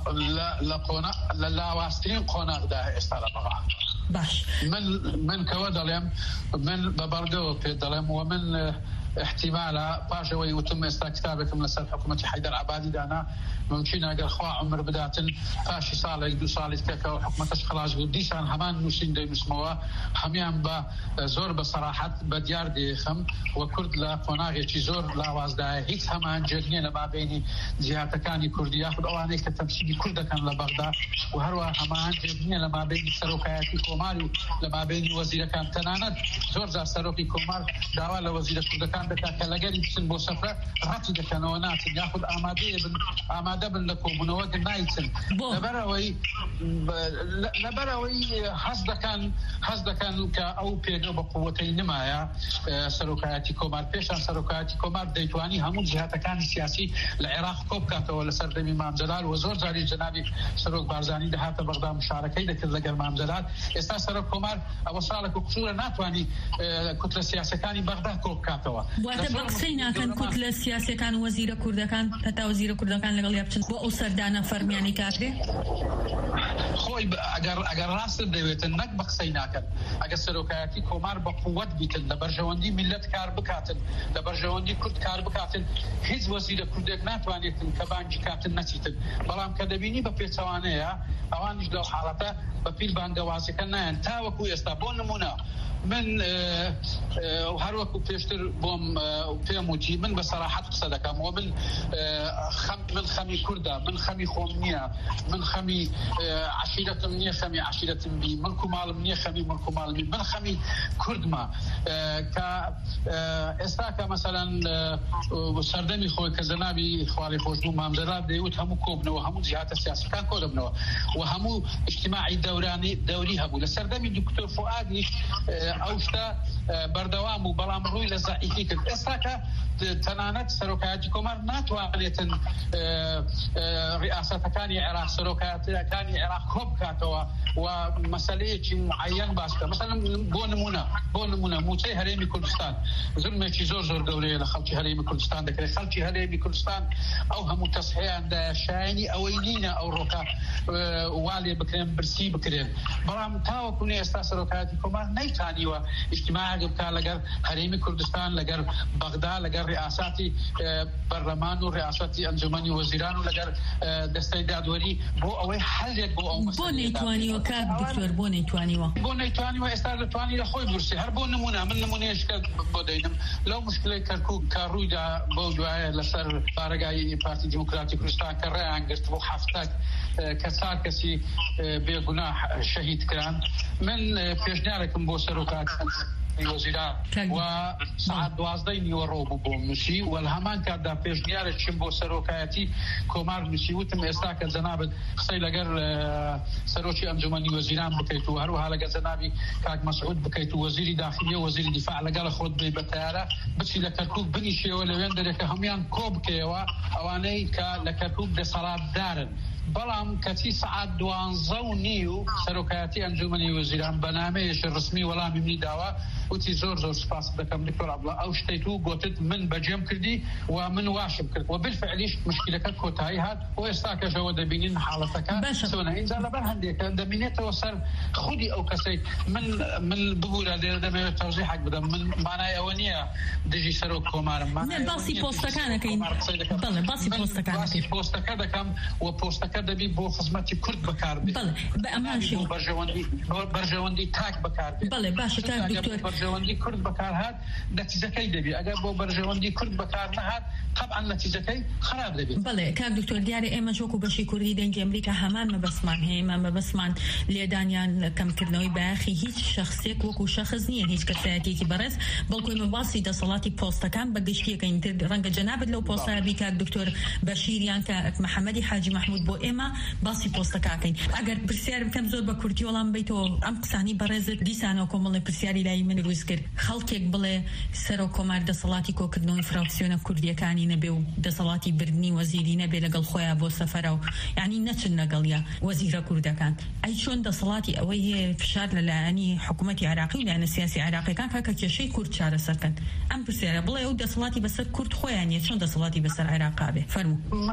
لە لاواسترین قۆناغدا ئێستا لە بەغا باش من کەوە دەڵێم من بە بەڵگەوە پێ دەڵێم و من احتیمالە پاشەوەی وتم ئێستا کتابێکم لەسەر حکوومەتی حیدەر عەبادی دانا ممکن ئەگەر خوا عمر بداتن پاشی ساڵێک 2 ساڵی تێکەوە حکوومەتەش خلاص بوو دیسان هەمان نووسین دەینووسمەوە هەمیان بە زۆر بە سەراحەت بە دیار دێخم و کورد لە قۆناغێکی زۆر لاوازدایە هیچ هەمان جێنیە لە مابینی جیهاتەکانی کوردی یاخود ئەوانەی کە تەمسیلی کورد دەکەن لە بەغدا و هەروە هەمان جێنیە لە مابینی سەرۆکایەتی کۆماری و لە مابینی وەزیرەکان تەنانەت زۆر جار سەرۆکی کۆمار داوا لە وەزیرە کوردەکان دەکات کە لەگەری بچن بۆ سەفرە ڕەتی دەکەنەوە ناچن یاخود ئامادە بن لە کۆبوونەوە نایچن لەبەرەوەی حەز دەکەن کە ئەو پێگە بە قووەتەی نمایە سەرۆکایەتی کۆمار پێشان سەرۆکایەتی کۆمار دەیتوانی هەموو جیهاتەکانی سیاسی لە عێراق کۆ بکاتەوە لە سەردەمی مام جەلال و زۆر جاری جەنابی سەرۆک بارزانی دەهاتە بەغدا مشارەکەی دەکرد لەگەر مام جەلال ئێستا سەرۆک کۆمار ئەوە ساڵێک و قسوورە ناتوانی کوتلە سیاسەکانی بەغدا کۆ بکاتەوە واتە بە قسەی ناکەن کوت لە سیاسەکان و وەزیرە کوردەکان هەتا وەزیرە کوردەکان لەگەڵ یا بچن بۆ ئەو سەردانە فەرمیانی کاتێ خۆی ئەگەر ڕاست دەوێتن نەک بە قسەی ناکەن ئەگەر سەرۆکایەتی کۆمار بە قووەت بیتن لە بەرژەوەندی میلەت کار بکاتن لە بەرژەوەندی کورد کار بکاتن هیچ وەزیرە کوردێک ناتوانێتن کە بانگی کاتن نەچیتن بەڵام کە دەبینی بە پێچەوانەیە ئەوانیش لەو حاڵەتە بە پیل بانگەوازەکە نایەن تاوەکو ئێستا بۆ نمونە من وهروكو بيشتر بوم بيموتي من بصراحة قصدكم ومن من خمي كردا من خمي خومنية من خمي عشيرة منية خمي عشيرة بي من كمال منية خمي من كمال من خمي كردما كاستاكا مثلا سردمي خوي كزنابي خوالي خوش بو مامزرات ديوت همو كوبنا وهمو جهات السياسة كان كودبنا وهمو اجتماعي دوري هبو لسردمي دكتور فؤادي اوشتا بردوام وبلام روي لزعيكي كرد استاكا تنانت سروكاتي كومار ناتوانيتن رئاسة كاني عراق سروكاتي كاني عراق كوب كاتوا ومسألة معين باسكا مثلا بونمونا موتي هريمي كردستان ظلمي زور دولية لخلتي هريمي كردستان دكري خلتي هريمي كردستان او همو تصحيح عند شايني اوينينا او روكا والي بكرين برسي بكرين برام تاو كوني استا سروكاتي كومار نيتاني واجتماعي بكا لقر هريمي كردستان لقر بغداد لقر رئاساتي برلمان ورئاساتي انجمني وزيران ولقر دستي دادوري بو اوي حل بو نيتواني وكاد دكتور بو نيتواني واستاذ تواني لخوي برسي هربو نمونه من نمونيش بودينم لو مشكله كركوك كارويدا بو دعاء لسر بارغاي بارتي ديمقراطي كردستان كره انغست بو حفتك كساكسي بغناح شهيد كران من بيشناركم بو سروكات وزيران وساعات 12 يورو بومشي والهمان كادا بيجنيار تشمبو سروكاتي كومار مشي وتم استاك جناب خسي لغر سروشي انجمني وزيران بكيتو هروها لغ جنابي كاك مسعود بكيتو وزير داخليه وزير دفاع لغل خود بتياره بس لكركوك بني شي ولا ويندرك هميان كوب كيوا اواني كا لكركوك بصلاه دارن بلام كتي ساعات 12 سروكاتي انجمني وزيران برنامج الرسمي ولا مني داوا وتي زور سپاس دكم دكتور عبد الله او شتيتو قلت من بجيم كردي ومن واشم كرد وبالفعل مشكله كوتاي هاد واستاك جوده بينين حالتك سونا ان زال برهنديك دمينته وصل خدي او كسي من بقول هذا توضيحك بدا من معنى اونيه دجي سروك كومار ما باسي بوستكانك بله باسي بوستكانك دكم وبوستك دبي بو خدمتي كرد بكار بي بله بامانشي برجوندي تاك بكار بي بله باش كان دكتور برجوندي كرد بكار هاد نتيجه كي دبي اگر بو برجوندي كرد بكار نهاد طبعا نتيجه كي خراب دبي بله كان دكتور دياري اما جوكو بشي كردي دنج امريكا همان ما بسمان هي ما بسمان ليدانيان كم كردنوي باخي هیچ شخصيك وكو شخص نيه هیچ كساتي برس بلكو مباسي د صلاتي بوست كان بغشتي كاين رنگ جناب لو بوست بك دكتور بشير يان محمدي حاجي محمود بو اما باسي بوست كاين اگر برسيار كم زود بكردي ولام بيتو ام قساني برز ديسانو كومل برسياري لاي من روزكر خلقك بلا سرو كومار د صلاتي كو كردنوي فراكسيون كرديه كاني نبيو د صلاتي بردني وزيري نبي لقل خويا بو سفرو يعني نتشن نقل وزير كرد كان اي شلون د صلاتي او هي فشار لاني حكومتي عراقي لان السياسي عراقي كان كاكا شيء كرد شار سكن ام برسيار بلا يود صلاتي بس كرد خويا يعني شلون د صلاتي بس العراق به فرمو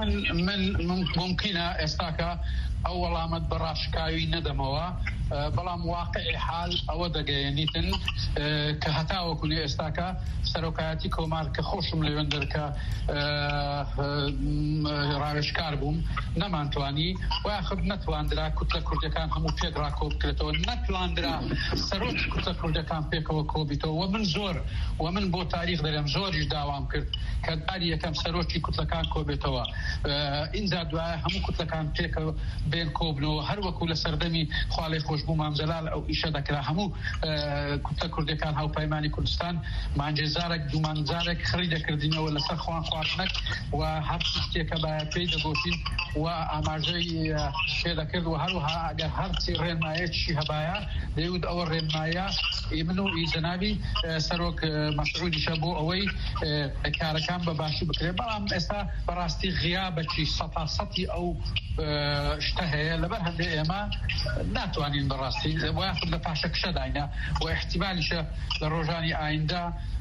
من ممكن استاكا اول عمد براش كاوي ندموا بلا مواقع حال او دغينيتن كهتاو كوني استاكا سروكاتي كومار كخوشم لوندركا راش كاربوم نمانتواني واخذ نتواندرا كتله كردكان همو فيك راكوب كرتو نتواندرا سروت كتله كردكان فيك وكوبيتو ومن زور ومن بو تاريخ درم زور داوام كرد كداري كم سروتي كتله كان كوبيتو ان زادوا همو كتله كان فيك بين كوبنو هر وكل سردمي خالي خوشبو مامزلال او ايش ذكر همو كتله كردكان هاو بايماني كردستان مع جزارك دومانزارك خريد كردينه ولا سخوان خوارنك وهر شيء كبا بيد بوشين واماجي كذا كذا وهروها اگر هر سيرين مايت شي هبايا ديود اور رين مايا يمنو يزنابي سروك مسعود شبو اوي كاركان بباشي بكري بلام استا براستي غيابتي سطاسطي او اشتهى لبرهن اما ناتوانين براستي واخذ لفاشك شداينا واحتمال لروجاني آيندا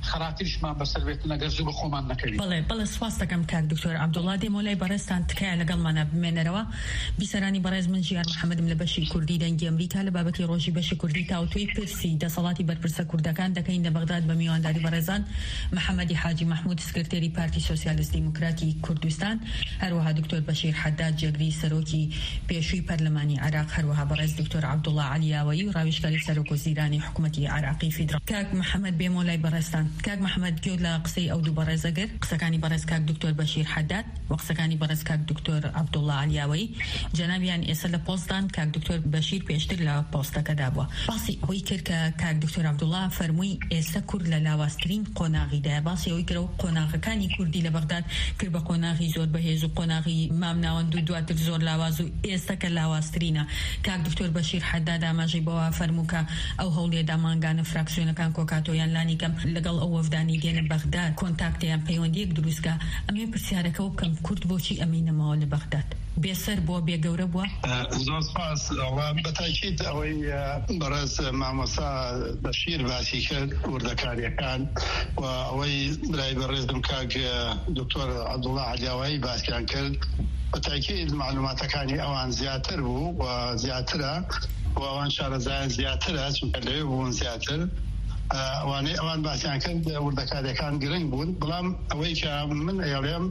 خراتیشمان بەسەر بێت نەگەر زوو بە خۆمان نەکەوین. بەڵێ سواس دەکەم کاک دکتۆر عەبدوڵڵا دێمۆلای بەڕێستان تکایە لەگەڵمانە بمێنەرەوە. بیسەرانی بەڕێز من ژیان محەممەدم لە بەشی کوردی دەنگی ئەمریکا لە بابەتی ڕۆژی بەشی کوردی تاوتوی پرسی دەسەڵاتی بەرپرسە کوردەکان دەکەین لە بەغداد بە میوانداری بەڕێزان محەممەدی حاجی محمود سکرتێری پارتی سۆسیالیست دیموکراتی کوردستان، هەروەها دکتۆر بەشیر حەداد جێگری سەرۆکی پێشووی پەرلەمانی عێراق، هەروەها بەڕێز دکتۆر عەبدوڵڵا عەلیاوەیی و ڕاویشکاری سەرۆک وەزیرانی حکوومەتی عێراقی فیدرال. کاک محەممەد بێمۆلای بەڕێستان، کاک محەممەد گوێ لە قسەی ئەو دوو بەڕێزەگەر، قسەکانی بەڕێز کاک دکتۆر بەشیر حەداد و قسەکانی بەڕێز کاک دکتۆر عەبدوڵڵا عەلیاوەیی، جەنابیان ئێستا لە پۆستدان، کاک دکتۆر بەشیر پێشتر لە پۆستەکەدا بووە. باسی ئەوەی کرد کە کاک دکتۆر عەبدوڵڵا فەرمووی ئێستا کورد لە لاواسترین قۆناغیدایە. باسی ئەوەی کرد و قۆناغەکانی کوردی لە بەغداد کرد بە قۆناغی زۆر بەهێز و قۆناغی مامناوەند و دواتر زۆر لاواز و ئێستا کە لاواسترینە. کاک دکتۆر بەشیر حەداد ئاماژەی بەوە فەرموو کە ئەو هەوڵێدا مانگانە فراکسیۆنەکان کۆکاتۆیان لانی کەم لەگەڵ ئەو وەفدانی دێنە بەغداد کۆنتاکتیان پەیوەندیەک دروستکە. ئەمێ پرسیارەکە بکەم کورد بۆچی ئەمینەمەوە لە بەغداد؟ بێسەر بووە بێگەورە بووە؟ زۆر سپاس. بەتاکید ئەوەی بەڕێز مامۆستا بەشیر باسی کرد وردەکاریەکان و ئەوەی برای بەڕێزم کاک دکتۆر عەبدوڵڵا عەلیاوەیی باسییان کرد بەتاکید معلوماتەکانی ئەوان زیاتر بوو و زیاترە و ئەوان شارەزایان زیاترە چونکە لەوێ بوون زیاتر. ئەوانەی ئەوان باسییان کرد وردەکاریەکان گرنگ بوون، بەڵام ئەوەی کە من ئەڵێم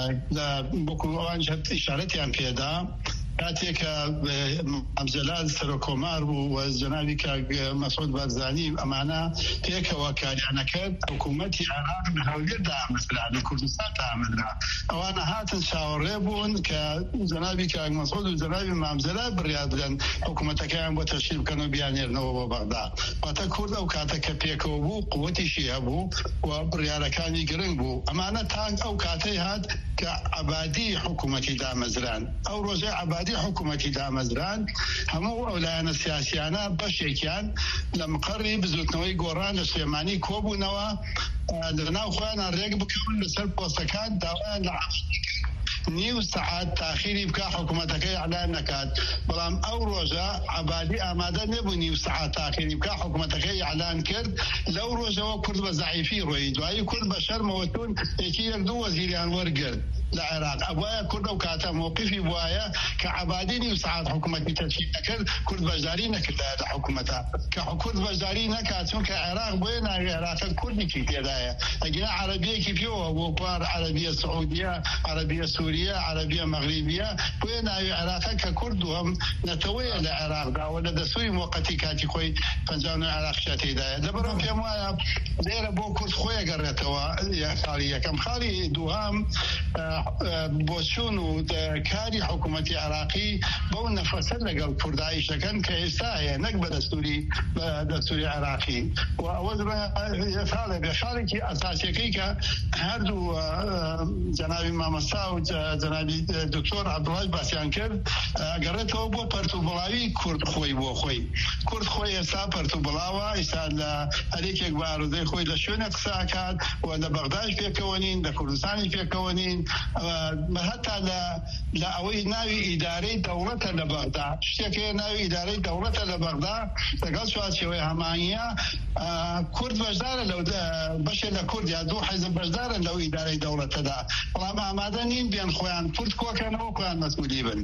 بۆکو ئەوان ئیشارەتیان پێدا کاتێکە ئەمجەلال سەرۆکۆمار بوو و جەنابی کاک مەسعود بارزانی ئەمانە پێکەوە کاریانەکرد حکوومەتی عێراق لە هەولێردا ئامەزرا، لە کوردستان ئامەزرا. ئەوانە هاتن چاوەڕێ بوون کە جەنابی کاک مەسعود و جەنابی مامجەلال بڕیار بدەن حکوومەتەکەیان بۆ تەشکیل بکەن و بیانێرنەوە بۆ بەغداد. واتە کورد ئەو کاتە کە پێکەوە بوو قووەتیشی هەبوو و بڕیارەکانی گرنگ بوو. ئەمانە تانک ئەو کاتەی هات کە عەبادی حکوومەتی دامەزران. ئەو ڕۆژەی عەبادی حکوومەتی دامەزران هەموو ئەو لایەنە سیاسیانە بەشێکیان لە مقڕی بزوتنەوەی گۆڕان لە سلێمانی کۆبوونەوە لەناو خۆیان ڕێک بکەون لەسەر پۆستەکان داوایان لە نیو سەعات تاخیری بکە حکوومەتەکەی ئەعلان نەکات. بەڵام ئەو ڕۆژە عەبادی ئامادە نەبوو نیو سەعات تاخیری بکە، حکوومەتەکەی ئەعلان کرد. لەو ڕۆژەوە کورد بە زەعیفی ڕۆیی، دوایی کورد بە شەرمەوە چوون یەکی یەک دوو وەزیریان وەرگرت لە عێراق. ئەوایە کورد ئەو کاتە موقفی بوایە کە عەبادی نیو سەعات حکوومەتی تەشکیل نەکرد، کورد بەشداری نەکردایە لە حکوومەتە، کە کورد بەشداری نەکات چونکە عێراق بۆیە ناوی عێراقە کوردێکی تێدایە. ئەگەنا عەرەبیەکی پێوە بۆ کوار عەرەبیە سعودیە، عەرەبیە سووریە، عەرەبیە مەغریبیە، بۆیە ناوی عێراقە کە کورد هم نەتەوەیە لە عێراقدا و لە دەستوری موقەتی کاتی خۆی 59 عێراقیە تێدایە. لەبەرەوە پێم وایە لێرە بۆ کورد خۆی گەڕێتەوە خاڵی یەکەم. خاڵی دووهەم بۆچوون و کاری حکوومەتی عێراقی بەو نەفەسە لەگەڵ کوردایشەکەن کە ئێستا هەیە، نەک بە دەستوری عێراقی. و ئەوە خاڵێ بێ خاڵێکی ئەساسیەکەی کە هەردوو جەنابی مامۆستا و جەنابی دکتۆر عەبدوڵڵای باسییان کرد گەڕێتەوە بۆ پەرتوبڵاوی کورد خۆی بۆ خۆی. کورد خۆی ئێستا پەرتوبڵاوە، ئێستا لە هەرێکێک بە ئارزوی خۆی لە شوێنە قساکات و لە بەغداد پێکەوەنین، لە کوردستانی پێکەوەنین، هەتا لە ئەوەی ناوی ئیدارەی دەوڵەتە لە بەغداد. شتێکەیە ناوی ئیدارەی دەوڵەتە لە بەغداد لەگەڵ چوارچێوەی هەمانیە کورد بەشدارە لەو بەشێک لە کورد یا دوو حیزب بەشدارن لەو ئیدارەی دەوڵەتەدا، بەڵام ئامادە نین بێن خۆیان کورد کۆکەنەوە خۆیان مەسئولی بن.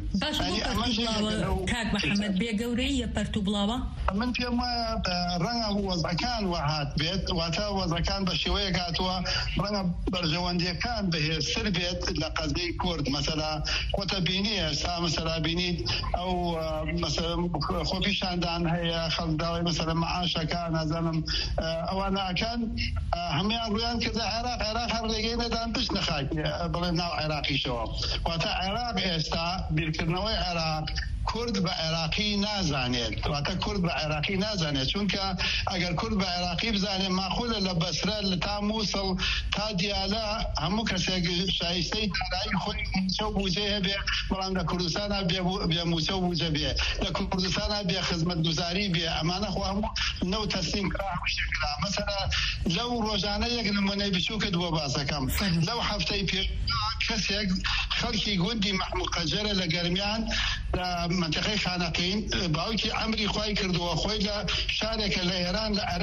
کاک محەممەد بێگەورەی یە پەرتوبڵاوە؟ من پێم وایە ڕەنگە وەزعەکان وهات بێت، واتە وەزعەکان بە شێوەیەک هاتووە ڕەنگە بەرژەوەندیەکان بەهێزتر بێت لە قەزەی کورد. مەسەلا خۆتە بینی ئێستا مەسەلا بینیت ئەو مەسەلا خۆپیشاندان هەیە، خەڵکداوای مەسەلا مەعاشەکان نازانم ئەوانە ئەکەن هەمویان ڕویان کردە عێراق هەر ڕێگەی نەدان پشت نەخاک بڵێ ناو عێراقیشەوە. واتە عێراق ئێستا بیرکردنەوەی عێراق کورد بە عێراقی نازانێت، واتە کورد بە عێراقی نازانێت، چونکە ئەگەر کورد بە عێراقی بزانێت ماخولە لە بەسرە لە تا مووسڵ تا دیالە هەموو کەسێک شایستەی دارایی خۆی موچە و بوجە هەبێ، بەڵام لە کوردستانە بێ موچە و بوجە بێ، لە کوردستانە بێ خزمەتگوزاری بێ. ئەمانە خۆ هەموو نەو تەسلیم کرا شکرا. مەسەلا لەو ڕۆژانە یەک نمونەی بچووکت بۆ باسەکەم. لەو هەفتەی پێش کەسێک خەڵکی گوندی محمود قەجەرە لە گەرمیان لە منطقەی خانەقین باوکی ئەمری خوای کردووە خۆی لە شارێکە لە ئێران لە عەرێک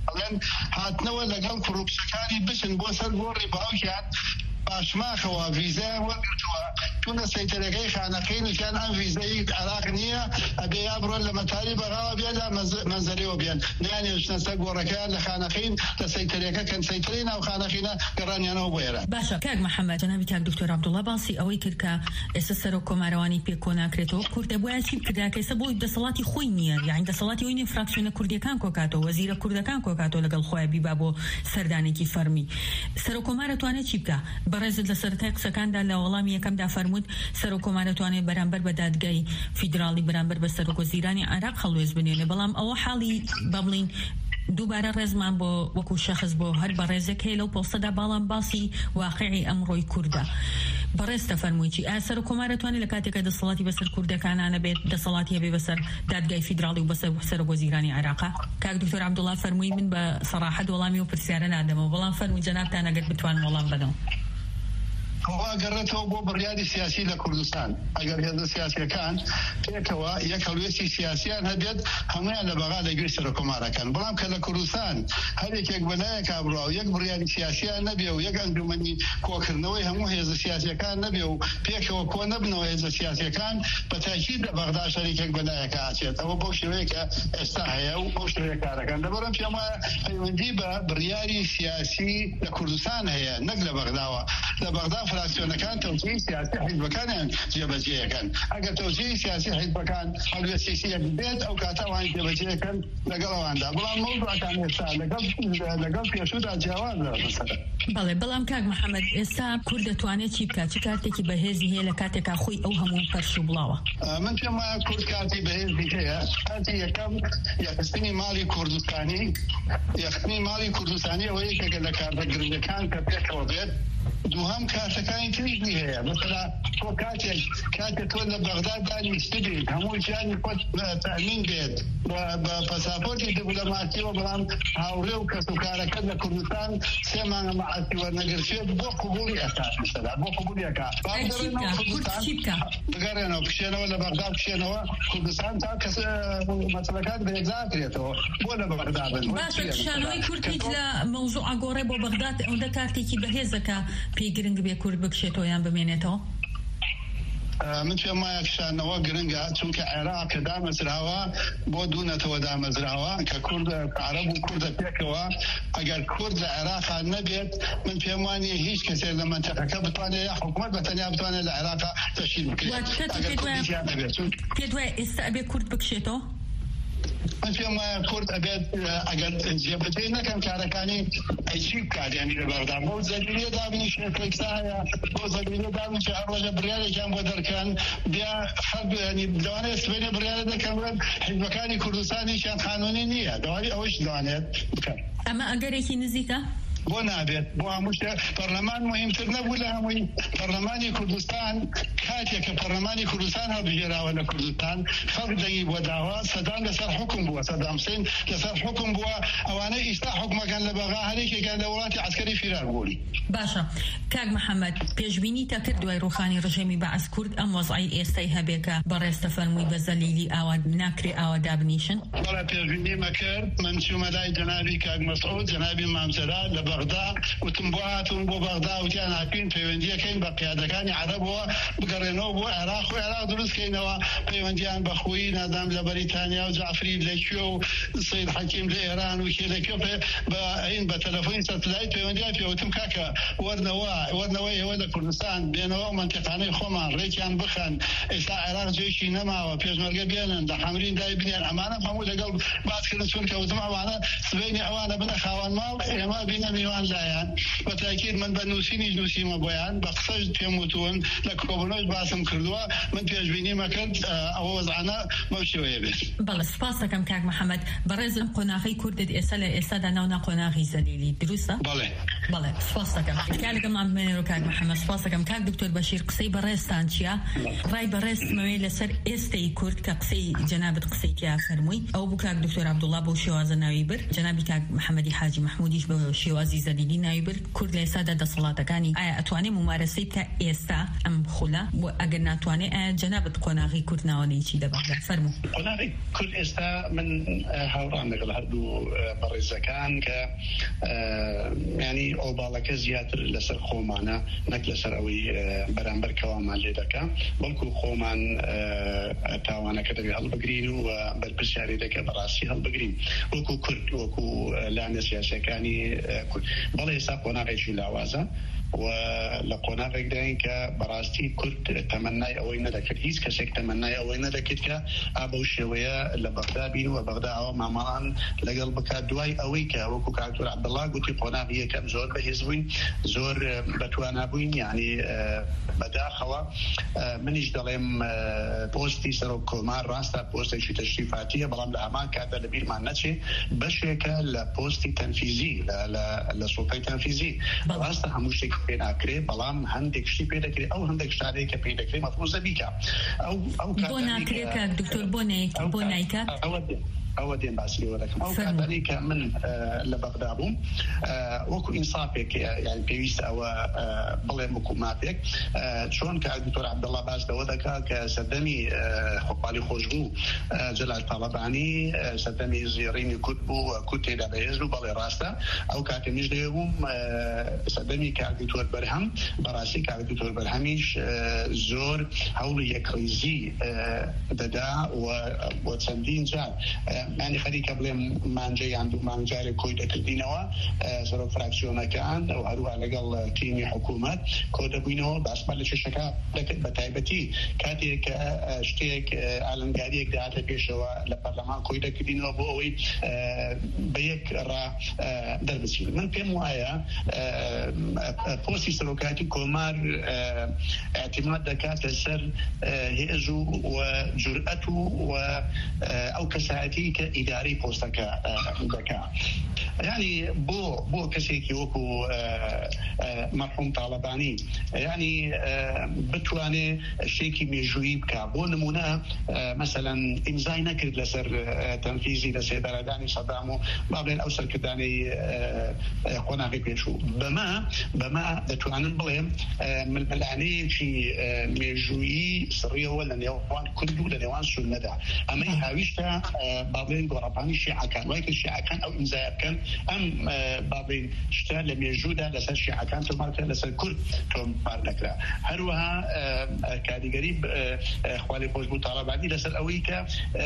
ئەڵێن هاتنەوە لەگەڵ کوڕوپشەکانی بچن بۆ سەر گۆڕی باوکیان باشماخەوە ڤیزایان وەرگرتووە چونە سەیتەرەکەی خانەقەی نوتیان ئەم ڤیزەی عێراق نییە ئەبێ یا بڕۆن لە مەتاری بەغاوە بێن یا مەنزەرەوە بێن نیانێژنە سەر گۆڕەکەیان لە خانەقەین لە سەیتەرەکە کەن سەیتەرەی ناو خانەقینە گەڕانیانەوە بۆ ئێرە. باشە کاک محەممەد جەنابی کاک دکتۆر عەبدوڵڵا باسی ئەوەی کرد کە ئێستا سەرۆک کۆمارەوانی پێکۆ ناکرێتەوە کوردە بۆیە چی بکرا کە ئێستا بۆی دەسەڵاتی خۆی نییە یعنی دەسەڵاتی ئەوی نیە فراکسیۆنە کوردیەکان کۆکاتەوە وەزیرە کوردەکان کۆکاتەوە لەگەڵ خۆیان بیبا بۆ سەردانێکی فەرمی سەرۆک کۆمارە توانێت چی بکە بەڕێزت لە سەرەتای قسەکاندا لە وەڵامی یەکەمدا فەرمووت سەرۆک کۆمارە توانێت بەرامبەر بە دادگای فیدراڵی بەرامبەر بە سەرۆک وەزیرانی عێراق هەڵوێز بنێنێ بەڵام ئەوە حاڵی بەڵین دووبارە ڕێزمان بۆ وەکو شەخص بۆ هەر بە ڕێزێک هەیە لەو پۆستەدا باڵام باسی واقعی ئەمڕۆی کووردە بەڕێستە فەرموویی ئاسەر و کۆمارە توانێت لە کاتێکە دەسەڵاتی بەسەر کوردەکانانە بێت دەسەڵاتی هەبێ بەسەر دادگای فیدراڵی و بەسەر سەرۆک وەزیرانی عێراق کاک دکتۆر عەبدوڵڵا فەرمووی من بە سەراحەت وەڵامی و پرسیارە نادەمەوە بەڵام فەرمووی جەنابتان ئەگەر بتوان وەڵام بدەن گەڕێتەوە بۆ بڕیاری سیاسی لە کوردستان ئەگەر هێزە سیاسیەکان پێکەوە یەک هەڵوێستی سیاسیان هەبێت هەمویان لە بەغا لەگوێ سەرۆک کۆمارەکان بەڵام کە لە کوردستان هەرێکێک بەلایەک بڕوا و یەک بڕیاری سیاسیان نەبێ و یەک ئەنجومەنی کۆکردنەوەی هەموو هێزە سیاسیەکان نەبێ و پێکەوە کۆ نەبنەوە هێزە سیاسیەکان بە تاکید لە بەغدا شەریکێک بەلایەکە ئاچێت ئەوە بەو شێوەیەکە ئێستا هەیە و بەو شێوەیە کارەکەن لەبەرم پێم وایە پەیوەندی بە بڕیاری سیاسی لە کوردستان هەیە نەک لە بەغداوە لە بەغدا فراکسیۆنەکان تەوجیهی سیاسی حیزبەکانیان جێبەجێیەکەن ئەگەر تەوجیهی سیاسی حیزبەکان هەڵوێستی سیاسیەک بێت ئەو کاتە ئەوان جێبەجێیەکەن لەگەڵ ئەواندا بەڵام مەوضوعەکان ئێستا لەگەڵ پێشودا جیاوازە مەسەلە. بەڵێ بەڵام کاک محەممەد ئێستا کورد دەتوانێت چی بکات چی کارتێکی بەهێزی هەیە لە کاتێکا خۆی ئەو هەموو پەرش و بڵاوە من پێم وایە کورد کارتی بەهێزی هەیە کاتی یەکەم یەخستنی ماڵی کوردستانی یەخستنی ماڵی کوردستانی ئەوەیە کە لە کارتەگرنگەکان کە پێکەوە بێت دووهەم کارتەکانی تریشی هەیە مثلا تۆ کاتێک تۆ لە بەغداد دانیشتی بێت هەموو ژیانی خۆت تەمین بێت بە پاساپۆرتی دیپلۆماسیەوە بەڵام هاوڕێ و کەسوکارەکەت لە کوردستان سێ مانگە مەعاسی وەرنەگرتوێت بۆ قبوڵی ئەکات مثلا بۆ قبوڵیەکە بگەڕێنەوە بشێنەوە لە بەغداد بشێنەوە کوردستان تا کەس مەسەلەکان بێزاکرێتەوە بۆ لە بەغداد بن باشە کشانەوەی کورد لە مەوزوع ئاگۆڕێ بۆ بەغداد ئەوەندە کارتێکی بەهێزەکە پێی گرنگ بێ کورد بکشێتەوە یان بمێنێتەوە من پێم وایە کشانەوە گرنگە چونکە عێراق کە دامەزراوە بۆ دوونەتەوە دامەزراوە کە کورد عەرەب و کوردە پێکەوە ئەگەر کورد لە عێراقا نەبێت من پێم وانیە هیچ کەسێک لە منتەقەکە بتوانێت یا حکومەت بەتەنیا بتوانێت لە عێراقا تەشکیل بکرێت پێت وایە ئێستا ئەبێ کورد بکشێتەوە من پێم وایە کورد ئەبێت ئەگەر جێبەجێ نەکەن کارەکانی ئەیچی بکات یعنی لە بەغدا بۆ زەلیلێ دابنیشێتێکسا هەیە بۆ زەلیلێ دابنیشێ هەر ڕۆژە بڕیارێکیان بۆ دەرکەن بیا خەڵک ینی دەوانێت سبەینێ بڕیارە دەکەن حیزبەکانی کوردستانیشیان قانونی نییە دەوانی ئەوەش دەوانێت بکەن ئەمە ئەگەرێکی نزیکە بۆ نابێت بۆ هەموو پەرلەمان مهمتر نەبوو لە هەمووی پەرلەمانی کوردستان کاتێک کە پەرلەمانی کوردستان هەڵبژێراوە لە کوردستان خەڵک دەنگی بۆ داوا سەدام لەسەر حکم بووە سەدام حوسێن لەسەر حکم بووە ئەوانەی ئیستا حکومەکان لە بەغا هەرێکێکیان لە وڵاتی عەسکەری فیرار بوونی. باشە کاک محەممەد پێشبینی تا کرد دوای ڕوخانی ڕژێمی بەعەس کورد ئەم وەزعی ئێستای هەبێکە بەڕێستە فەرمووی بە زەلیلی ئاوا ناکرێ ئاوا دابنیشن بەڵێ پێشبینی مەکرد من چوومە لای جەنابی کاک مەسعود جەنابی مامزەرا لە بەغدا وتم بۆ هاتون بۆ بەغدا وتیان هاتوین پەیوەندیەکەین بە قیادەکانی عەرەبەوە بگەڕێنەوە بۆ عێراق و عێراق دروستکەینەوە پەیوەندیان بەخۆیی نادام لە بەریتانیا و جعفری لەکوێ و سەید حەکیم لە ئێران و کێ لەکوێ بە تەلەفۆنی سەتەلایت پەیوەندیان پێوتم کاکە وەرنەوەی ئێوە لە کوردستان بێنەوە منتیقانەی خۆمان ڕێکیان بخەن ئێستا عێراق جێشی نەماوە پێشمەرگە بێنن لە حەمرین دای بنێن ئەمانە هەموو لەگەڵ باسکردن چون کەوتم ئەوانە سبەینی ئەوانە بنە خاوەن ماڵ ئێمە بینە میوان لایەن بەتاکید من بە نووسیمە بۆیان بە قسەش پێم وتون لە کۆبنەوەش باسم کردووە من پێشبینی مەکرد ئەوە وەزعانە بەو شێوەیە بێت. بەڵێ سپاس دەکەم کاک محەممەد بەڕێزم قۆناغی کوردت ئێستا لە ئێستادا ناونا قۆناغی زەلیلی دروستە؟ بەڵێ سپاس دەکەم کارێکم بمێنێرەوە کاک محەممەد سپاس دەکەم کاک دکتۆر بەشیر قسەی بەڕێزتان چییە؟ ڕای بەڕێزمەوەی لەسەر ئێستەی کورد کە قسەی جەنابەت قسەی تیا فەرمووی ئەو بوو کاک دکتۆر عەبدوڵڵا بۆ شێوازە ناوی بر جەنابی کاک محەممەدی حاجی مەحموودیش بە شێوازی شێوازی زەلیلی نایبر کورد لە ئێستادا دەسەڵاتەکانی ئایا ئەتوانێت ممارەسەی تا ئێستا ئەم خولە و ئەگەر ناتوانێت ئایا جەنابەت قۆناغی کورد ناوانەیەکی دەبێت فەرموو. قۆناغی کورد ئێستا من هاوڕان لەگەڵ هەردوو بەڕێزەکان کە ینی ئۆباڵەکە زیاتر لەسەر خۆمانە نەک لەسەر ئەوەی بەرامبەر کەوامان لێ دەکا بەڵکو خۆمان تاوانەکە دەبێت هەڵبگرین و بەرپرسیاری دەکە بەڕاستی هەڵبگرین وەکو کورد وەکو لانە سیاسەکانی کورد بەڵێ ئێستا قۆناغێکی لاوازە و لە قۆناغێک داین کە بەڕاستی کورد تەمەنای ئەوەی نەدەکرد هیچ کەسێک تەمەنای ئەوەی نەدەکرد کە بەو شێوەیە لە بەغدا بین و بەغدا ئەوە مامەڵان لەگەڵ بکات دوای ئەوەی کە وەکو کاکتۆر عەبدوڵڵا گوتی قۆناغی یەکەم زۆر بەهێز بووین زۆر بەتوانە بووین یعنی بەداخەوە منیش دەڵێم پۆستی سەرۆک کۆمار ڕاستە پۆستێکی تەشریفاتیە بەڵام لە هەمان کاتدا لە بیرمان نەچێ بەشێکە لە پۆستی تەنفیزی لە سوڵتای تەنفیزی ڕاستە هەموو شتێک پێ ناکرێ بەڵام هەندێک شتی پێ دەکرێت ئەو هەندێک شتێک کە پێ دەکرێت مەفروضە بیکە بۆ ناکرێت کە دکتۆر بۆ نایکات ئەوە دێن باسیەوە دەکەم ئەو کاتانی کە من لە بەغدا بووم وەکو ئینسافێک یعنی پێویستە ئەوە بڵێم وەکو مافێک چۆن کە دکتۆر عەبدوڵڵا باس دەوە دەکا کە سەردەمی خۆپاڵی خۆشبوو جەلال تاڵەبانی سەردەمی زێڕینی کورد بوو کورد تێدا بەهێز بوو بەڵێ ڕاستە ئەو کاتە میش دەوێ بووم سەردەمی کاک دکتۆر بەرهەم بەڕاستی کاک دکتۆر بەرهەمیش زۆر هەوڵی یەکڕیزی دەدا و چەندین جار معنی خەریکە بڵێم مانجەیان دوو مانجارێک کۆی دەکردینەوە سەرۆک فراکسیۆنەکان و هەروە لەگەڵ تیمی حکوومەت کۆ دەبووینەوە باسمان لە چێشەکە دەکرد بە تایبەتی کاتێک شتێک ئالنگاریەک داهاتە پێشەوە لە پەرلەمان کۆی دەکردینەوە بۆ ئەوەی بە یەک ڕا دەربچین من پێم وایە پۆستی سەرۆکاتی کۆمار اعتیماد دەکات لەسەر هێز و جورئەت و ئەو کەسایەتی کە ئیداری پۆستەکە دەکا ینی بۆ کەسێکی وەکو مەرحوم تاڵەبانی ینی بتوانێ شتێکی مێژوویی بکە بۆ نمونە مەسەلەن ئیمزای نەکرد لەسەر تەنفیزی لە سێدارەدانی سەدام و با بڵێن ئەو سەرکردانەی قۆناغی پێشوو بەما دەتوانم بڵێم ململانەیەکی مێژوویی سڕیەوە لە نێوان کورد و لە نێوان سوننەدا ئەمەی هاویشتە بابڵێن گۆڕەپانی شیعەکان وای کە شیعەکان ئەو ئیمزای بکەن ئەم بابڵێن شتە لە مێژوودا لەسەر شیعەکان تۆمارکرا لەسەر کورد تۆمار نەکرا هەروەها کاریگەری خوالی خۆشبوو تاڵەبانی لەسەر ئەوەی کە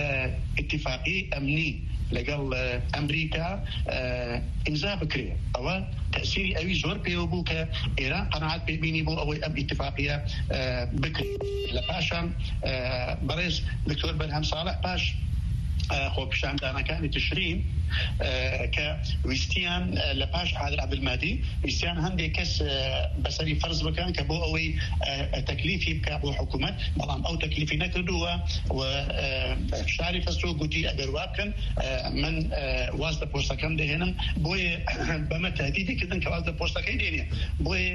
اتفاقی ئەمنی لەگەڵ ئەمریکا ئیمزا بکرێ ئەوە تەسیری ئەوی زۆر پێوە بوو کە ئێران قەناعەت پێبینی بۆ ئەوەی ئەم اتفاقیە بکرێت لە پاشان بەڕێز دکتۆر بەرهەم ساڵح پاش خۆپیشاندانەکانی تشرین کە ویستیان لە پاش حادر عەبدولمادی ویستیان هەندێک کەس بەسەری فەرز بکەن کە بۆ ئەوەی تەکلیفی بکە بۆ حکوومەت بەڵام ئەو تەکلیفی نەکردووە و شاری فەستۆ گوتی ئەگەر وا بکەن من واز لە پۆستەکەم دەهێنم بۆیە بەمە تهدیدیکردن کە واز لە پۆستەکەی دێنێ بۆیە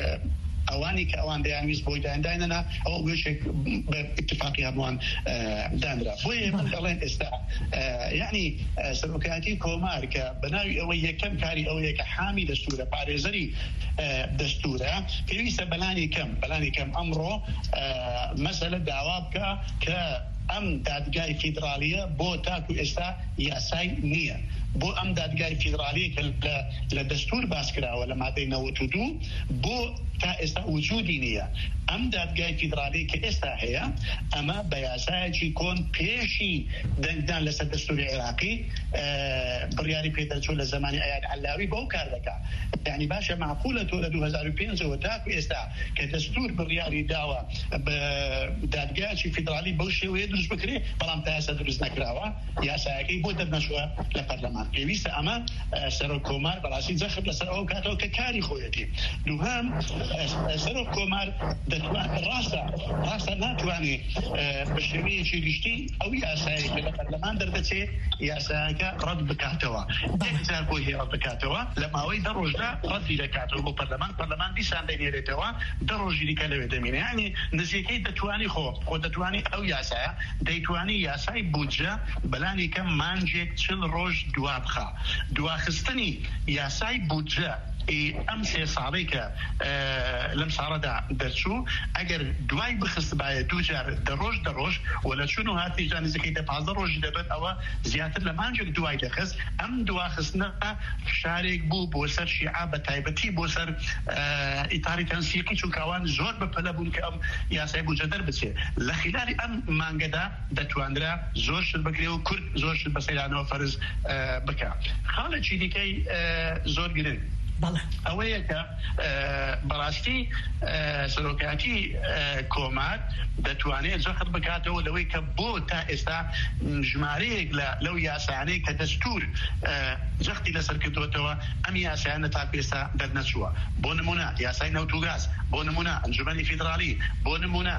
ئەوانی کە ئەوان دەیانویست بۆی داهێنانە ئەوە وێشێک بە اتفاقی هەمووان دانرا بۆیە من دەڵێن ئێستا یعنی سەرۆکایەتی کۆمار کە بەناوی ئەوەی یەکەم کاری ئەوەیە کە حامی دەستورە پارێزەری دەستورە پێویستە بەلانی کەم ئەمڕۆ مەسەلە داوا بکە کە ئەم دادگای فیدرالیە بۆ تاکو ئێستا یاسای نییە بۆ ئەم دادگای فیدرالی کە لە دەستور باس کراوە لە مادەی 92 بۆ تا ئێستا وجودی نییە ئەم دادگای فیدرالی کە ئێستا هەیە ئەمە بە یاسایەکی کۆن پێشی دەنگدان لەسەر دەستوری عێراقی بڕیاری پێدەچوو لە زمانی ئەیاد عەلاوی بۆ کار دەکات یعنی باشە معقولە تۆ لە 2005 تاکو ئێستا کە دەستور بڕیاری داوە بە دادگایکی فیدرالی بەو شێوەیە دروست بکرێ بەڵام تا ئێستا دروست نەکراوە یاسایەکەی بۆ دەرنەچووە لە پەرلەمان پێویستە ئەمە سەرۆک کۆمار بەڕاستی جەخت لەسەر ئەو کاتەوە کە کاری خۆیەتی دووهام سەرۆک کۆمار ڕاستە ناتوانێت بە شێوەیەکی گشتی ئەو یاسایە کە لە پەرلەمان دەردەچێت یاسایەکە ڕەت بکاتەوە یەکجار بۆی هێڵ بکاتەوە لە ماوەی 10 ڕۆژدا ڕەتی دەکاتەوە بۆ پەرلەمان دیسان دەنێرێتەوە 10 ڕۆژی دیکە لەوێ دەمێنێ یعنی نزیکەی دەتوانی خۆ دەتوانی ئەو یاسایە دەیتوانی یاسای بودجە بەلانی کەم مانجێک 40 ڕۆژ دوا بخا دواخستنی یاسای بودجە ئەم 3 ساڵی کە لەم ساڵەدا دەرچوو ئەگەر دوای بخست باە دوجار دەڕۆژ و لە چون و هاتی جانزەکەی 15 ڕۆژی دەبێت ئەوە زیاتر لە مانجێک دوای دەخست ئەم دواخستنە شارێک بوو بۆ سەر شیعە بە تایبەتی بۆ سەر ئیتاری تەنسیقی چونکەوان زۆر بەپەلە بوون کە ئەم یاسای بودجە دەربچێت لە خلالی ئەم مانگەدا دەتواندرا زۆر شت بکرێ و کورد زۆر شت بە سەیرانەوە فەرز بکە خاڵێکی دیکەی زۆر گرنگ ئەوەیە کە بەڕاستی سەرۆکاتی کۆمار دەتوانێت جەخت بکاتەوە لەوەی کە بۆ تا ئێستا ژمارەیەک لەو یاسانەی کە دەستور جەختی لەسەر کردوێتەوە ئەم یاسایانە تا پێستا دەرنەچووە بۆ نمونە یاسای نەوت و گاز بۆ نمونە ئەنجومەنی فیدرالی بۆ نمونە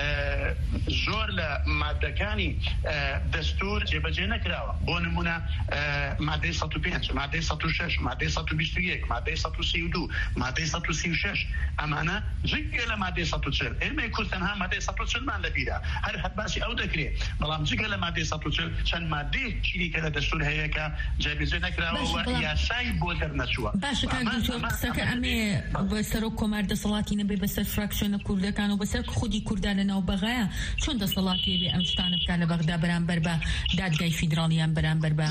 زۆر لە مادەکانی دەستور جێبەجێ نەکراوە بۆ نمونە مادەی 105 مادەی 106 مادەی 121 مادەی 132 مادەی 136 ئەمانە جگە لە مادەی 140 ئێمە کورد تەنها مادەی 140 مان لەبیرە هەر باسی ئەو دەکرێت بەڵام جگە لە مادەی 140 چەند مادەی چیری کە لە دەستور هەیە کە جێبەجێ نەکراوە یاسای بۆ دەرنەچووە باشە کاک قسەکە ئەمێ بە سەرۆک کۆمار دەسەڵاتی نەبێ بەسەر فراکسیۆنە کوردەکان و بەسەر خودی کوردان لەناو بەغایە چۆن دەسەڵاتی بێ ئەم شتانە بکا لە بەغدا بەرامبەر بە دادگای فیدراڵیان بەرامبەر بە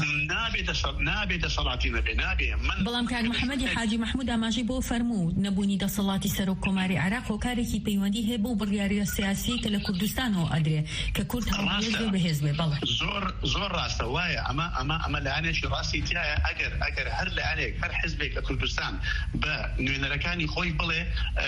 نابێت دەسەڵاتی نەبێ نابێ بەڵام کاک محەممەدی حاجی محمود ئاماژەی بۆ فەرموو نەبوونی دەسەڵاتی سەرۆک کۆماری عێراق و کارێکی پەیوەندی هەیە بۆ بڕیاریە سیاسی کە لە کوردستانەوە ئەدرێ کە کورد هەڵبژێ بەهێز بێ بەڵێ زۆر ڕاستە وایە ئەمە لایەنێکی ڕاستی تایە ئەگەر هەر لایەنێک هەر حزبێک لە کوردستان بە نوێنەرەکانی خۆی بڵێ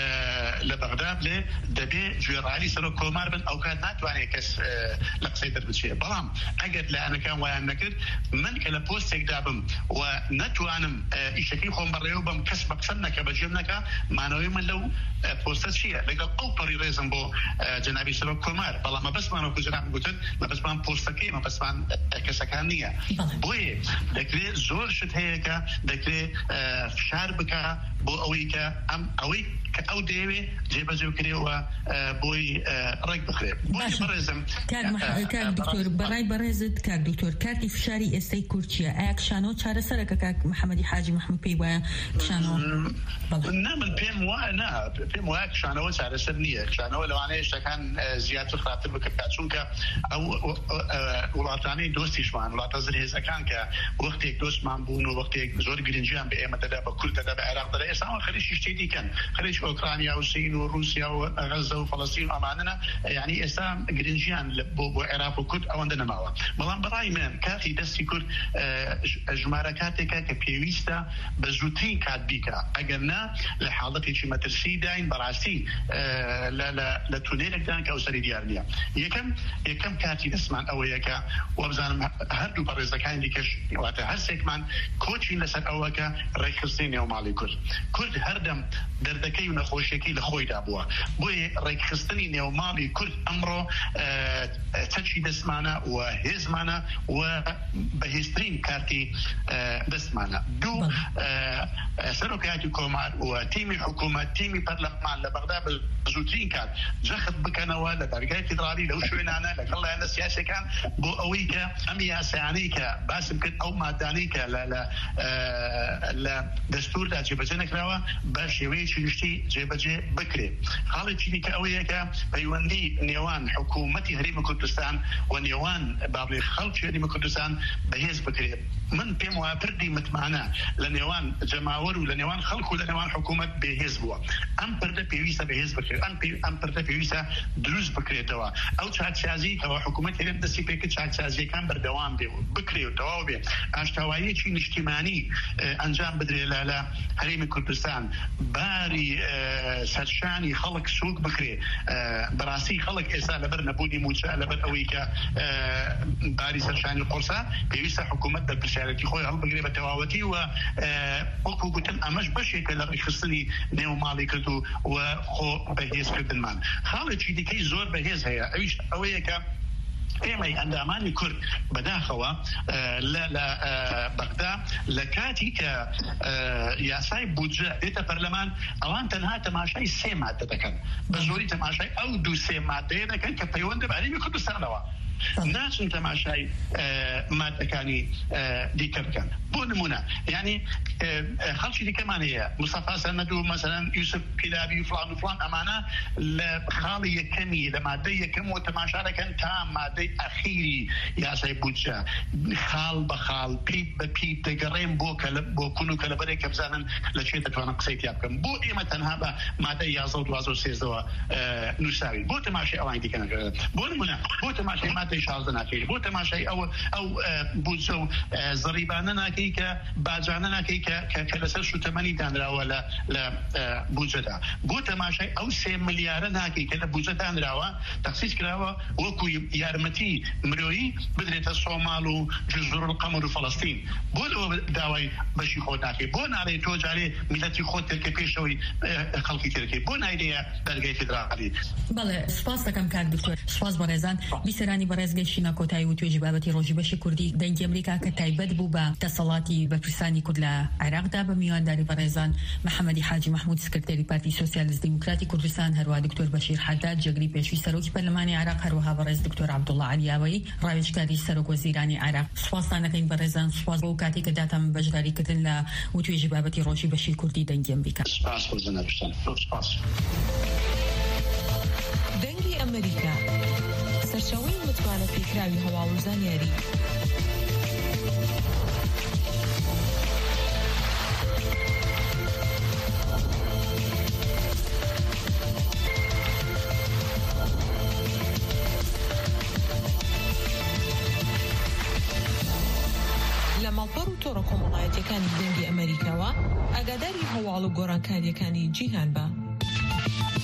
لە بەغدا بڵێ دەبێ گوێڕایی سەرۆک کۆمار بن ئەو کات ناتوانێت کەس لە قسەی دەربچێ بەڵام ئەگەر لایەنەکان وایان نەکرد من کە لە پۆستێکدا بم و نەتوانم ئیشەکەی خۆم بەڕێوە بم کەس بە قسە نەکە بەجێم نەکە مانەوەی من لەو پۆستە چییە لەگەڵ ئەو پەڕی ڕێزم بۆ جەنابی سەرۆک کۆمار بەڵام مەبەستمان وەکو جەناب گوتن مەبەستمان پۆستەکەی مەبەستمان کەسەکان نییە بۆیە دەکرێت زۆر شت هەیە کە دەکرێت فشار بکە بۆ ئەوەی کە ئەوەی کە ئەو دەیەوێ جێبەجێ بکرێەوە بۆی ڕێک بخرێت بۆی بەڕێزم کاک دکتۆر بەڕای بەڕێزت کاک دکتۆر کارتی فشاری ئێستای کورچیە ئایا کشانەوە چارەسەرەکە کاک محەممەدی حاجی محمود پێی وایە کشانەوە من پێم وایە کشانەوە چارەسەر نییە کشانەوە لەوانەیە شتەکان زیاتر خراپتر بکرد چونکە ئەو وڵاتانەی دۆستیشمان وڵاتە زرهێزەکان کە وەختێک دۆستمان بوون و وەختێک زۆر گرنگیان بە ئێمە دەدا بە کورد دەدا بە عێراق دەدا ئێستا خەریکی شتێ دیکەن خەریک ئۆکرانیا و سین و رووسیا و غەزە و فەڵەستین و ئەمانە یعنی ئێستا گرنگیان بۆ عێراق و کورد ئەوەندە نەماوە بەڵام بەڕای من کاتی دەستی کورد ژمارە کاتێکە کە پێویستە بە زووترین کات بیکە ئەگەر نا لە حاڵەتێکی مەترسی داین بەڕاستی لە تونێلێکدان کە ئەو سەری دیار نییە یەکەم کاتی دەستمان ئەوەیە کە وەبزانم هەردوو بەڕێزەکانی دیکەش واتە هەرسێکمان کۆچین لەسەر ئەوەکە ڕێکخستنی نێوماڵی کورد هەردەم دەردەکەی و نەخۆشیەکەی لە خۆیدا بووە بۆیە ڕێکخستنی نێوماڵی کورد ئەمڕۆ چەکی دەستمانە و هێزمانە و بەهێزترین کارتی دەستمانە دوو سەرۆکایەتی کۆمار و تیمی حکوومەت تیمی پەرلەمان لە بەغدا بە زووترین کات جەخت بکەنەوە لە دەرگای فیدرالی لەو شوێنانە لەگەڵ لایەنە سیاسەکان بۆ ئەوەی کە ئەم یاسایانەی کە باسم کرد ئەو مادانەی کە لە دەستوردا جێبەجێ نەکراوە بە شێوەیەکی گشتی جێبەجێ بکرێت حاڵێکی دیکە ئەوەیە کە پەیوەندی نێوان حکوومەتی هەرێمی کوردستان و نێوان بابڵێ خەڵکی هەرێمی کوردستان بەهێز بکرێت من پێم وایە پردی متمانە لە نێوان جەماوەر و لە نێوان خەڵک و لە نێوان حکوومەت بەهێز بووە ئەم پردە پێویستە بەهێز بکرێت ئەم پردە پێویستە دروست بکرێتەوە ئەو چاکسازی کەەوە حکوومەت هێرێم دەستی پێکرد چاکسازیەکان بەردەوام بێ بکرێت تەواو بێ ئاشتاواییەکی نیشتیمانی ئەنجام بدرێت لە هەرێمی کوردستان باری سەرشانی خەڵک سوق بکرێ بەڕاستی خەڵک ئێستا لەبەر نەبوونی موچە لەبەر ئەوەی کە باری سەرشانی قورسە پێویستە حکوومەت بەرپرسیارەتی خۆی هەڵبگرێ بە تەواوەتی و وەکو گوتن ئەمەش بەشێکە لە ڕێکخستنی نێو ماڵی کرد و خۆ بەهێزکردنمان. خاڵێکی دیکەی زۆر بەهێز هەیە ئەویش ئەوەیە کە ئێمەی ئەندامانی کورد بەداخەوە لە بەغدا لە کاتی کە یاسای بودجە دێتە پەرلەمان ئەوان تەنها تەماشای 3 مادە دەکەن بە زۆری تەماشای ئەو 2-3 مادەیە دەکەن کە پەیوەندە بە هەرێمی کوردستانەوە ناچن تەماشای مادەکانی دیکە بکەن. بۆ نمونە یعنی خەڵکی دیکەمان هەیە مستەفا سەمەد و مەسەلەن یوسف پیلابی و فلان و فلان ئەمانە لە خاڵی یەکەمی لە مادەی یەکەم و تەماشا دەکەن تا مادەی ئەخیری یاسای بودجە خاڵ بە خاڵ پیپ بە پیپ دەگەڕێن بۆ کون و کە لەبەرێک کە بزانن لە چێ دەتوانن قسەی تیا بکەن. بۆ ئێمە تەنها بە مادەی 11 و 12 و 13 نووساوی بۆ تەماشای ئەوانی دیکە نەکرێت. بۆ نمونە بۆ تەماشای مادەی 16 ناکەی بۆ تەماشای ئەو بودجە و زەڕیبانە ناکەی کە باجانە ناکەی کە لەسەر شوتەمەنی دانراوە لە بودجەدا بۆ تەماشای ئەو 3 ملیارە ناکەی کە لە بودجە دانراوە تەخسیس کراوە وەکو یارمەتی مرۆیی بدرێتە سۆماڵ و جزر القەمر و فەڵەستین. بۆ لەوە داوای بەشی خۆت ناکەی بۆ ناڵێ تۆ جارێ میلەتی خۆت ترکە پێشەوەی خەڵکی ترکەی بۆ نایدەیە دەرگای فیدرالی. بەڵێ سپاس دەکەم کاک دکتۆر. سپاس بەڕێزان بیسەرانی بەڕێز گەیشتینە کۆتایی و توێژی بابەتی ڕۆژی بەشی کوردی دەنگی ئەمریکا کە تایبەت بوو بە دەسەڵاتی بەرپرسانی کورد لە عێراقدا بە میوانداری بەڕێزان محەممەدی حاجی مەحموود سکرتێری پارتی سۆسیالیست دیموکراتی کوردستان هەروە دکتۆر بەشیر حەداد جەگری پێشوی سەرۆکی پەرلەمانی عێراق هەروەها بەڕێز دکتۆر عەبدوڵڵا عەلیاوەی ڕاوێژکاری سەرۆک وەزیرانی عێراق. سوپاسان دەکەین بەڕێزان سوپاس بۆ کاتێک کە داتان بەشداریکردن لە توێژی بابەتی ڕۆژی بەشی کوردی دەنگی ئەمریکا. سپاس بۆ جەنابتان. سپاس. دەنگی ئەمریکا سەرچاوەی متمانە پێکراوی هەواڵ و زانیاری. لە ماڵپەڕ و تۆڕە کۆمەڵایەتیەکانی دەنگی ئەمریکاوە ئاگاداری هەواڵ و گۆڕانکاریەکانی جیهان بە.